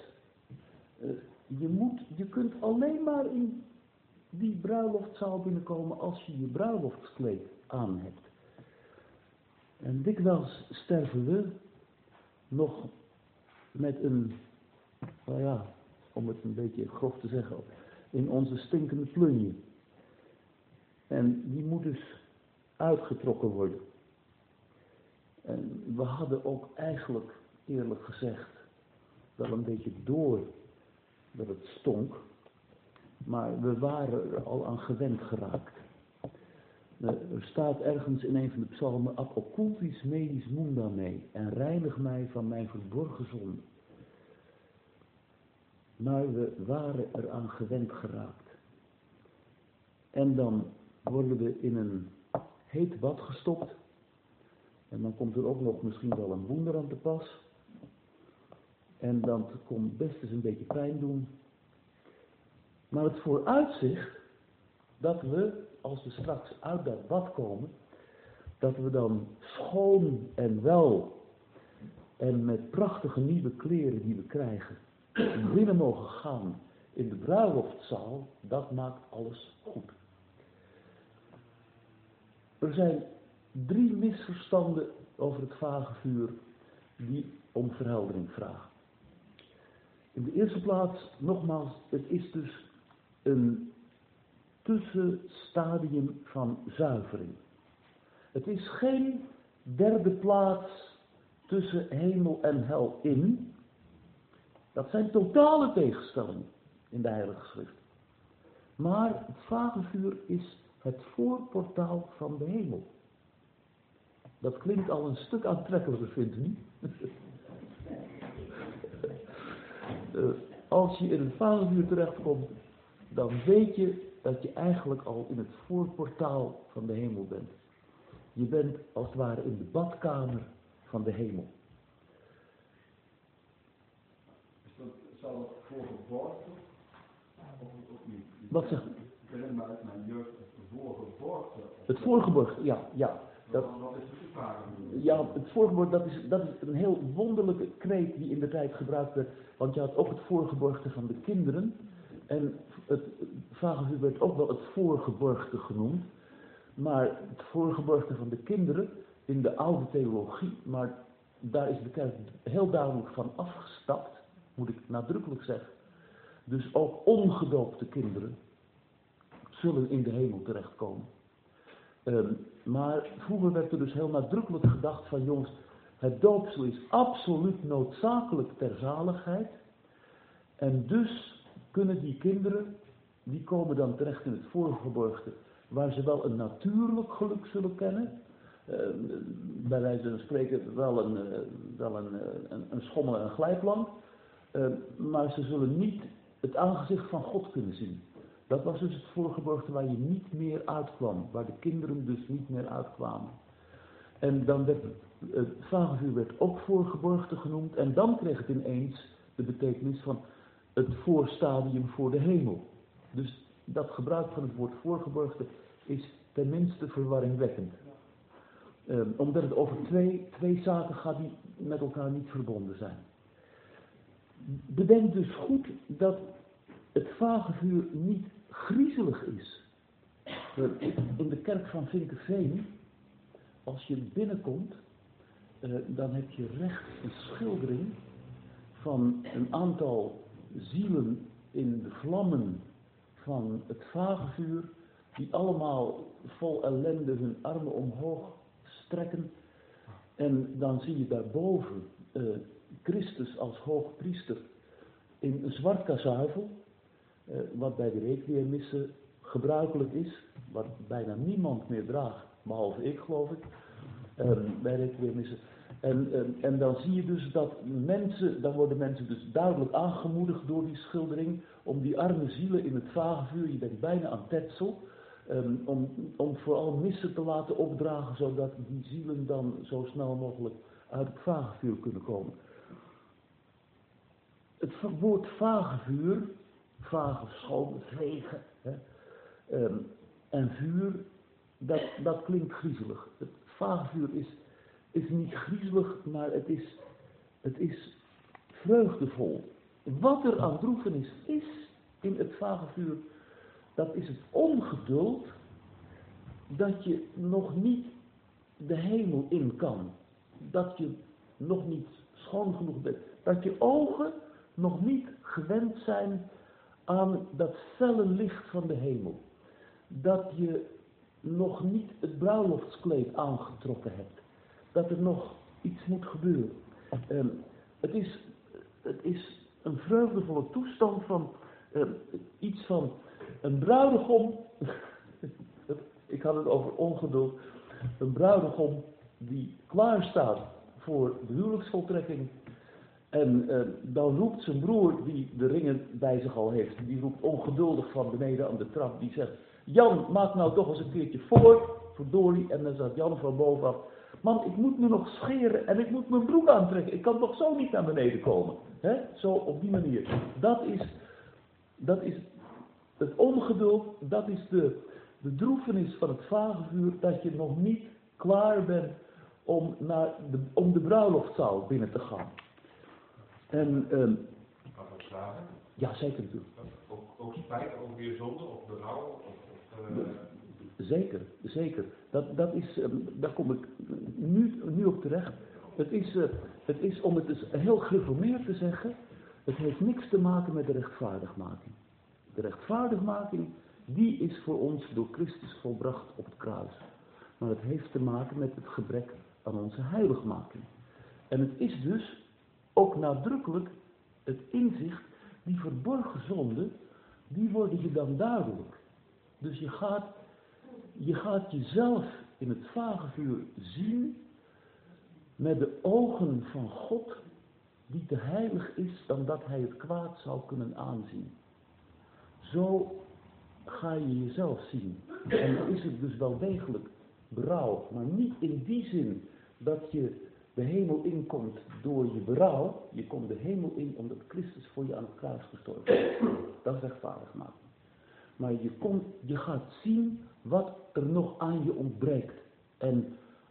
Je kunt alleen maar in die bruiloftzaal binnenkomen als je je bruiloftskleed aan hebt. En dikwijls sterven we nog met een, nou ja, om het een beetje grof te zeggen, in onze stinkende plunje. En die moet dus uitgetrokken worden. En we hadden ook eigenlijk, eerlijk gezegd, wel een beetje door dat het stonk. Maar we waren er al aan gewend geraakt. Er staat ergens in een van de psalmen, ab occultis medis munda me, en reinig mij van mijn verborgen zonde. Maar we waren er aan gewend geraakt. En dan worden we in een heet bad gestopt. En dan komt er ook nog misschien wel een woender aan te pas. En dan komt best eens een beetje pijn doen. Maar het vooruitzicht dat we, als we straks uit dat bad komen, dat we dan schoon en wel en met prachtige nieuwe kleren die we krijgen, binnen mogen gaan in de bruiloftzaal, dat maakt alles goed. Er zijn 3 misverstanden over het vagevuur die om verheldering vragen. In de eerste plaats, nogmaals, het is dus een tussenstadium van zuivering. Het is geen derde plaats tussen hemel en hel in. Dat zijn totale tegenstellingen in de Heilige Schrift. Maar het vagevuur is het voorportaal van de hemel. Dat klinkt al een stuk aantrekkelijker, vindt u niet? Als je in het vagevuur terechtkomt, dan weet je dat je eigenlijk al in het voorportaal van de hemel bent. Je bent als het ware in de badkamer van de hemel. Is dat, zou het voorgeborgd of niet? Wat zegt u? Ik herinner me uit mijn jeugd het voorgeborgd. Het voorgeborgd, ja. Wat is het vagevuur? Ja, het voorgeborgd, dat is een heel wonderlijke kreet die in de tijd gebruikt werd. Want je had ook het voorgeborgte van de kinderen. En het vagevuur werd ook wel het voorgeborgte genoemd. Maar het voorgeborgte van de kinderen in de oude theologie, maar daar is de kerk heel duidelijk van afgestapt, moet ik nadrukkelijk zeggen. Dus ook ongedoopte kinderen zullen in de hemel terechtkomen. Maar vroeger werd er dus heel nadrukkelijk gedacht van jongens, het doopsel is absoluut noodzakelijk ter zaligheid. En dus kunnen die kinderen, die komen dan terecht in het voorgeborgte, waar ze wel een natuurlijk geluk zullen kennen. Bij wijze van spreken wel een schommel en een glijplank. Maar ze zullen niet het aangezicht van God kunnen zien. Dat was dus het voorgeborgte waar je niet meer uitkwam. Waar de kinderen dus niet meer uitkwamen. En dan werd het vagevuur werd ook voorgeborgte genoemd. En dan kreeg het ineens de betekenis van het voorstadium voor de hemel. Dus dat gebruik van het woord voorgeborgte is tenminste verwarringwekkend. Omdat het over twee zaken gaat die met elkaar niet verbonden zijn. Bedenk dus goed dat het vagevuur niet griezelig is. In de kerk van Vinkeveen, als je binnenkomt, dan heb je rechts een schildering van een aantal zielen in de vlammen van het vagevuur, die allemaal vol ellende hun armen omhoog strekken. En dan zie je daarboven Christus als hoogpriester in een zwart kazuivel, wat bij de requiemmissen gebruikelijk is, wat bijna niemand meer draagt, behalve ik geloof ik, bij requiemmissen. En dan zie je dus dat dan worden mensen dus duidelijk aangemoedigd door die schildering, om die arme zielen in het vagevuur, je bent bijna aan Tetzel, om vooral missen te laten opdragen, zodat die zielen dan zo snel mogelijk uit het vagevuur kunnen komen. Het woord vagevuur, vage, schoon, vegen, en vuur, dat klinkt griezelig. Het vagevuur is niet griezelig, maar het is vreugdevol. Wat er aan droefenis is in het vagevuur, dat is het ongeduld dat je nog niet de hemel in kan. Dat je nog niet schoon genoeg bent. Dat je ogen nog niet gewend zijn aan dat felle licht van de hemel. Dat je nog niet het bruiloftskleed aangetrokken hebt. Dat er nog iets moet gebeuren. Het is een vreugdevolle toestand van iets van een bruidegom. Ik had het over ongeduld. Een bruidegom die klaar staat voor de huwelijksvoltrekking. En dan roept zijn broer, die de ringen bij zich al heeft, die roept ongeduldig van beneden aan de trap. Die zegt, Jan, maak nou toch eens een keertje voor, verdorie. En dan zegt Jan van bovenaf, man, ik moet me nog scheren en ik moet mijn broek aantrekken. Ik kan toch zo niet naar beneden komen. Hè? Zo op die manier. Dat is het ongeduld, dat is de droefenis van het vagevuur, dat je nog niet klaar bent om de bruiloftzaal binnen te gaan. En Kan dat vragen? ja, zeker natuurlijk. Ook spijt, ook weer zonde of berouw? Zeker, zeker. Dat is, daar kom ik nu op terecht. Het is, om het dus heel gereformeerd te zeggen, het heeft niks te maken met de rechtvaardigmaking. De rechtvaardigmaking, die is voor ons door Christus volbracht op het kruis. Maar het heeft te maken met het gebrek aan onze heiligmaking. En het is dus ook nadrukkelijk het inzicht, die verborgen zonden, die worden je dan duidelijk. Dus je gaat jezelf in het vagevuur zien met de ogen van God, die te heilig is dan dat hij het kwaad zou kunnen aanzien. Zo ga je jezelf zien. En dan is het dus wel degelijk berouw, maar niet in die zin dat je de hemel inkomt door je berouw. Je komt de hemel in omdat Christus voor je aan het kruis gestorven is. Dat is rechtvaardig maken. Maar je gaat zien wat er nog aan je ontbreekt. En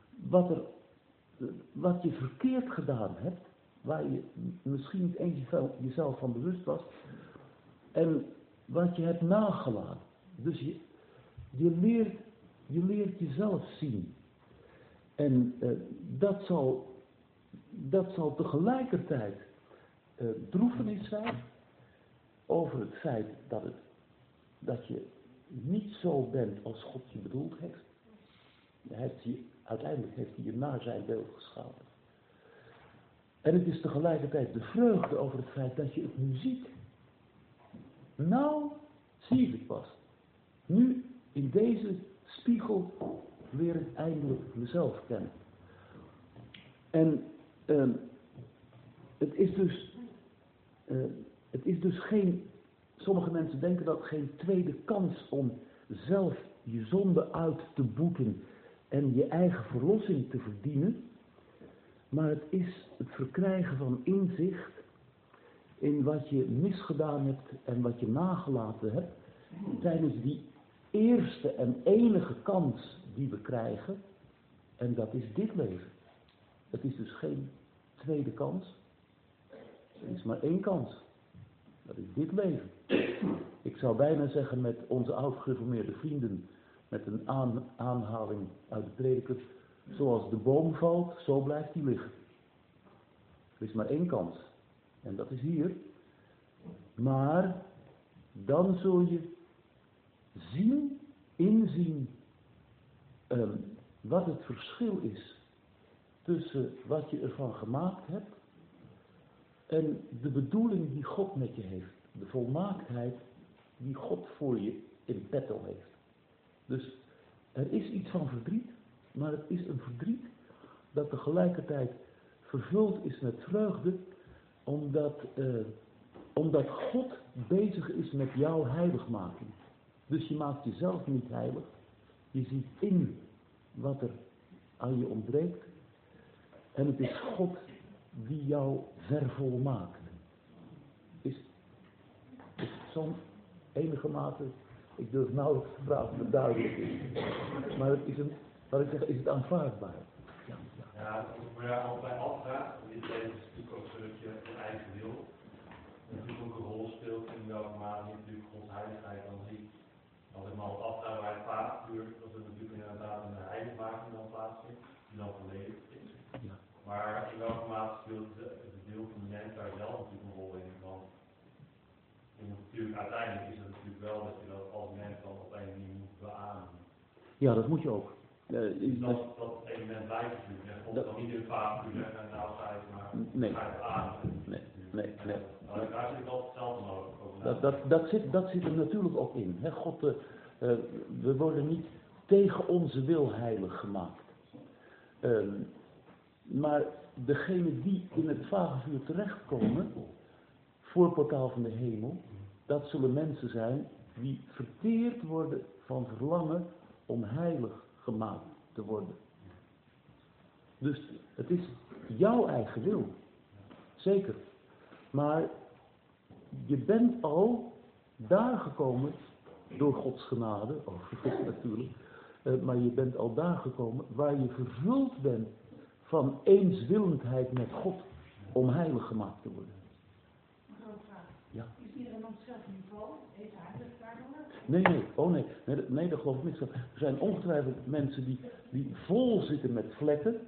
wat je verkeerd gedaan hebt, waar je misschien niet eens jezelf van bewust was. En wat je hebt nagelaten. Dus je leert jezelf zien. En dat zal tegelijkertijd droefenis zijn over het feit dat je niet zo bent als God je bedoeld heeft. Uiteindelijk heeft hij je naar zijn beeld geschapen. En het is tegelijkertijd de vreugde over het feit dat je het nu ziet. Nou zie ik het pas. Nu in deze spiegel leer ik eindelijk mezelf kennen. En het is dus geen, sommige mensen denken dat geen tweede kans om zelf je zonde uit te boeten en je eigen verlossing te verdienen. Maar het is het verkrijgen van inzicht in wat je misgedaan hebt en wat je nagelaten hebt tijdens die eerste en enige kans die we krijgen. En dat is dit leven. Het is dus geen tweede kans. Er is maar één kans. Dat is dit leven. Ik zou bijna zeggen met onze oud-gereformeerde vrienden, met een aanhaling uit de prediker, zoals de boom valt, zo blijft hij liggen. Er is maar één kans. En dat is hier. Maar dan zul je inzien wat het verschil is tussen wat je ervan gemaakt hebt en de bedoeling die God met je heeft. De volmaaktheid die God voor je in petto heeft. Dus er is iets van verdriet, maar het is een verdriet dat tegelijkertijd vervuld is met vreugde, omdat God bezig is met jouw heiligmaking. Dus je maakt jezelf niet heilig. Je ziet in wat er aan je ontbreekt. En het is God die jou vervolmaakt. Is zo'n enige mate, ik durf nauwelijks te vragen of het duidelijk is. Maar het is wat ik zeg, is het aanvaardbaar? Ja, waar je altijd afvraagt, dit leven is natuurlijk ook zo dat je je eigen wil natuurlijk ook een rol speelt in welke mate je natuurlijk Gods heiligheid dan ziet. Als ik me al afvraag waar het vagevuur, dat er natuurlijk inderdaad een heiligmaking dan plaatsvindt, die dan volledig is. Ja. Maar in welke mate speelt het deel van de mens daar zelf natuurlijk een rol in? Want natuurlijk, uiteindelijk is het natuurlijk wel dat je dat als mens dan op een manier moet beamen. Ja, dat moet je ook. Dat element blijft natuurlijk. En God dan niet in het vagevuur zeggen en nou ga je maar Nee. ga je het ademen. Nee. Daar zit altijd hetzelfde nodig. Dat zit er natuurlijk ook in. Hè? God, we worden niet tegen onze wil heilig gemaakt. Maar degenen die in het vagevuur terechtkomen, voorportaal van de hemel, dat zullen mensen zijn die verteerd worden van verlangen om heilig gemaakt te worden. Dus het is jouw eigen wil. Zeker. Maar je bent al daar gekomen, door Gods genade, overigens natuurlijk, maar je bent al daar gekomen waar je vervuld bent van eenswillendheid met God om heilig gemaakt te worden. Een grote vraag. Ja. Is iedereen op hetzelfde niveau? Heeft hij het daardoor? Nee, dat geloof ik niet. Er zijn ongetwijfeld mensen die vol zitten met vlekken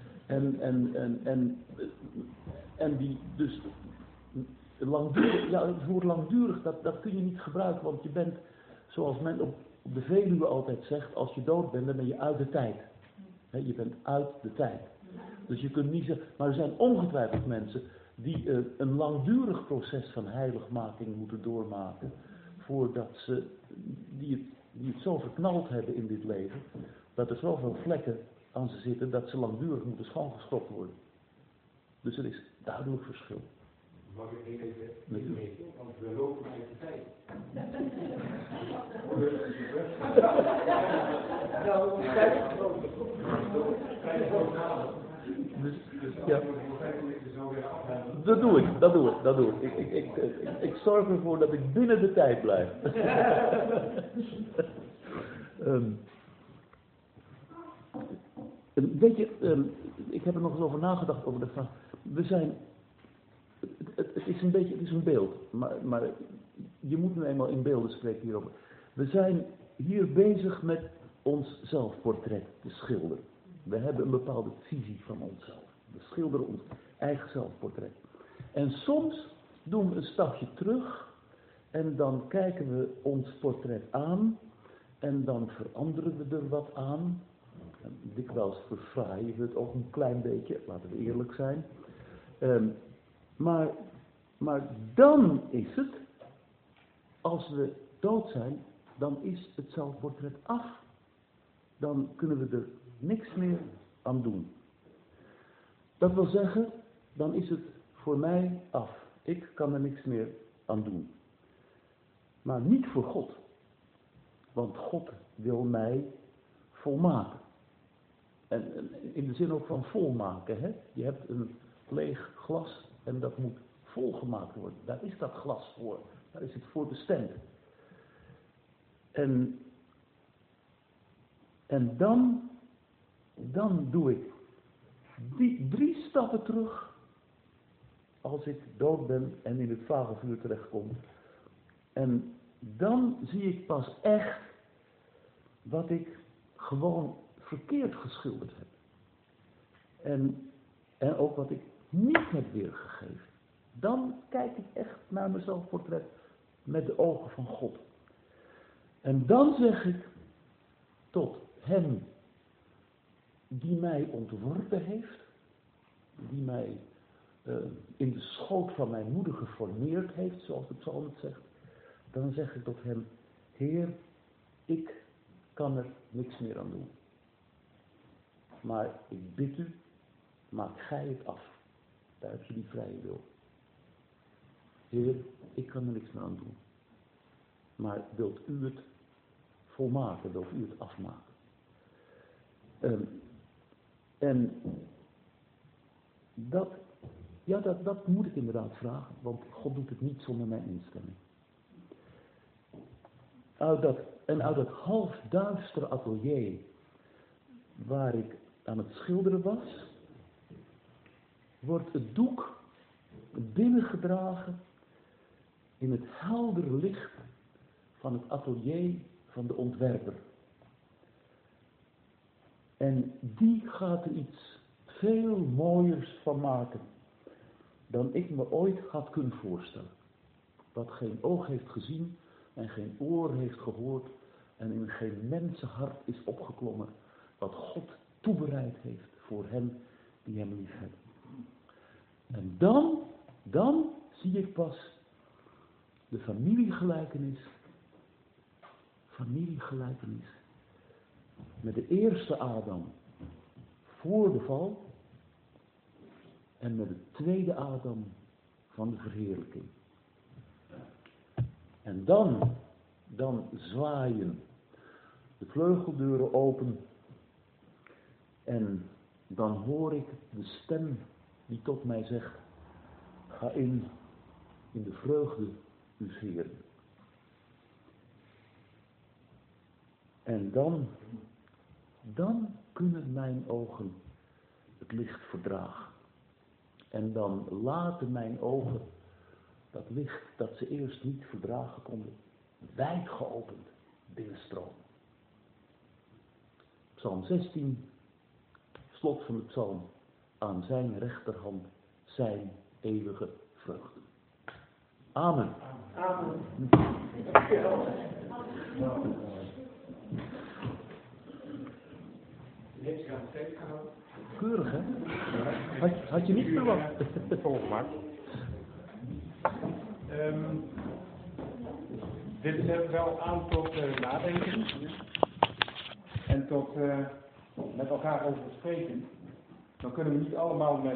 en die dus langdurig, ja, het woord langdurig, dat kun je niet gebruiken, want je bent, zoals men op de Veluwe altijd zegt, als je dood bent, dan ben je uit de tijd. Je bent uit de tijd. Dus je kunt niet zeggen, maar er zijn ongetwijfeld mensen die een langdurig proces van heiligmaking moeten doormaken, voordat ze, die het zo verknald hebben in dit leven, dat er zoveel vlekken aan ze zitten, dat ze langdurig moeten schoongeschropt worden. Dus er is duidelijk verschil. Mag ik even Natuurlijk. meegeven, want we lopen uit de tijd. Nou, tijd groter. Dus, ja. Dat doe ik. Ik zorg ervoor dat ik binnen de tijd blijf. Weet je, ik heb er nog eens over nagedacht over de vraag. We zijn, het is een beeld, maar je moet nu eenmaal in beelden spreken hierover. We zijn hier bezig met ons zelfportret te schilderen. We hebben een bepaalde visie van onszelf. We schilderen ons eigen zelfportret. En soms doen we een stapje terug en dan kijken we ons portret aan en dan veranderen we er wat aan. En dikwijls verfraaien we het ook een klein beetje, laten we eerlijk zijn. Maar dan is het, als we dood zijn, dan is het zelfportret af. Dan kunnen we er niks meer aan doen. Dat wil zeggen, dan is het voor mij af. Ik kan er niks meer aan doen. Maar niet voor God. Want God wil mij volmaken. En in de zin ook van volmaken. Hè? Je hebt een leeg glas en dat moet volgemaakt worden. Daar is dat glas voor. Daar is het voor bestemd. En dan doe ik die 3 stappen terug als ik dood ben en in het vagevuur terechtkom. En dan zie ik pas echt wat ik gewoon verkeerd geschilderd heb. En ook wat ik niet heb weergegeven. Dan kijk ik echt naar mijn zelfportret met de ogen van God. En dan zeg ik tot hem die mij ontworpen heeft, die mij in de schoot van mijn moeder geformeerd heeft, zoals de psalm het zegt, dan zeg ik tot hem, Heer, ik kan er niks meer aan doen. Maar ik bid u, maak gij het af. Daar heb je die vrije wil. Heer, ik kan er niks meer aan doen. Maar wilt u het volmaken, wilt u het afmaken? En dat moet ik inderdaad vragen, want God doet het niet zonder mijn instemming. Uit dat half duistere atelier waar ik aan het schilderen was, wordt het doek binnengedragen in het heldere licht van het atelier van de ontwerper. En die gaat er iets veel mooiers van maken dan ik me ooit had kunnen voorstellen. Wat geen oog heeft gezien en geen oor heeft gehoord en in geen mensenhart is opgeklommen, wat God toebereid heeft voor hen die hem lief hebben. En dan zie ik pas de familiegelijkenis met de eerste Adam voor de val en met de tweede Adam van de verheerlijking. En dan zwaaien de vleugeldeuren open en dan hoor ik de stem die tot mij zegt, ga in de vreugde uws Heeren. En dan kunnen mijn ogen het licht verdraag. En dan laten mijn ogen dat licht dat ze eerst niet verdragen konden, wijd geopend binnenstromen. Psalm 16, slot van de psalm. Aan zijn rechterhand zijn eeuwige vreugde. Amen. Amen. Niks aan het steek gehouden. Keurig, hè? Had je niet verwacht? Volgemaakt. Dit zet wel aan tot nadenken en tot met elkaar over spreken. Dan kunnen we niet allemaal met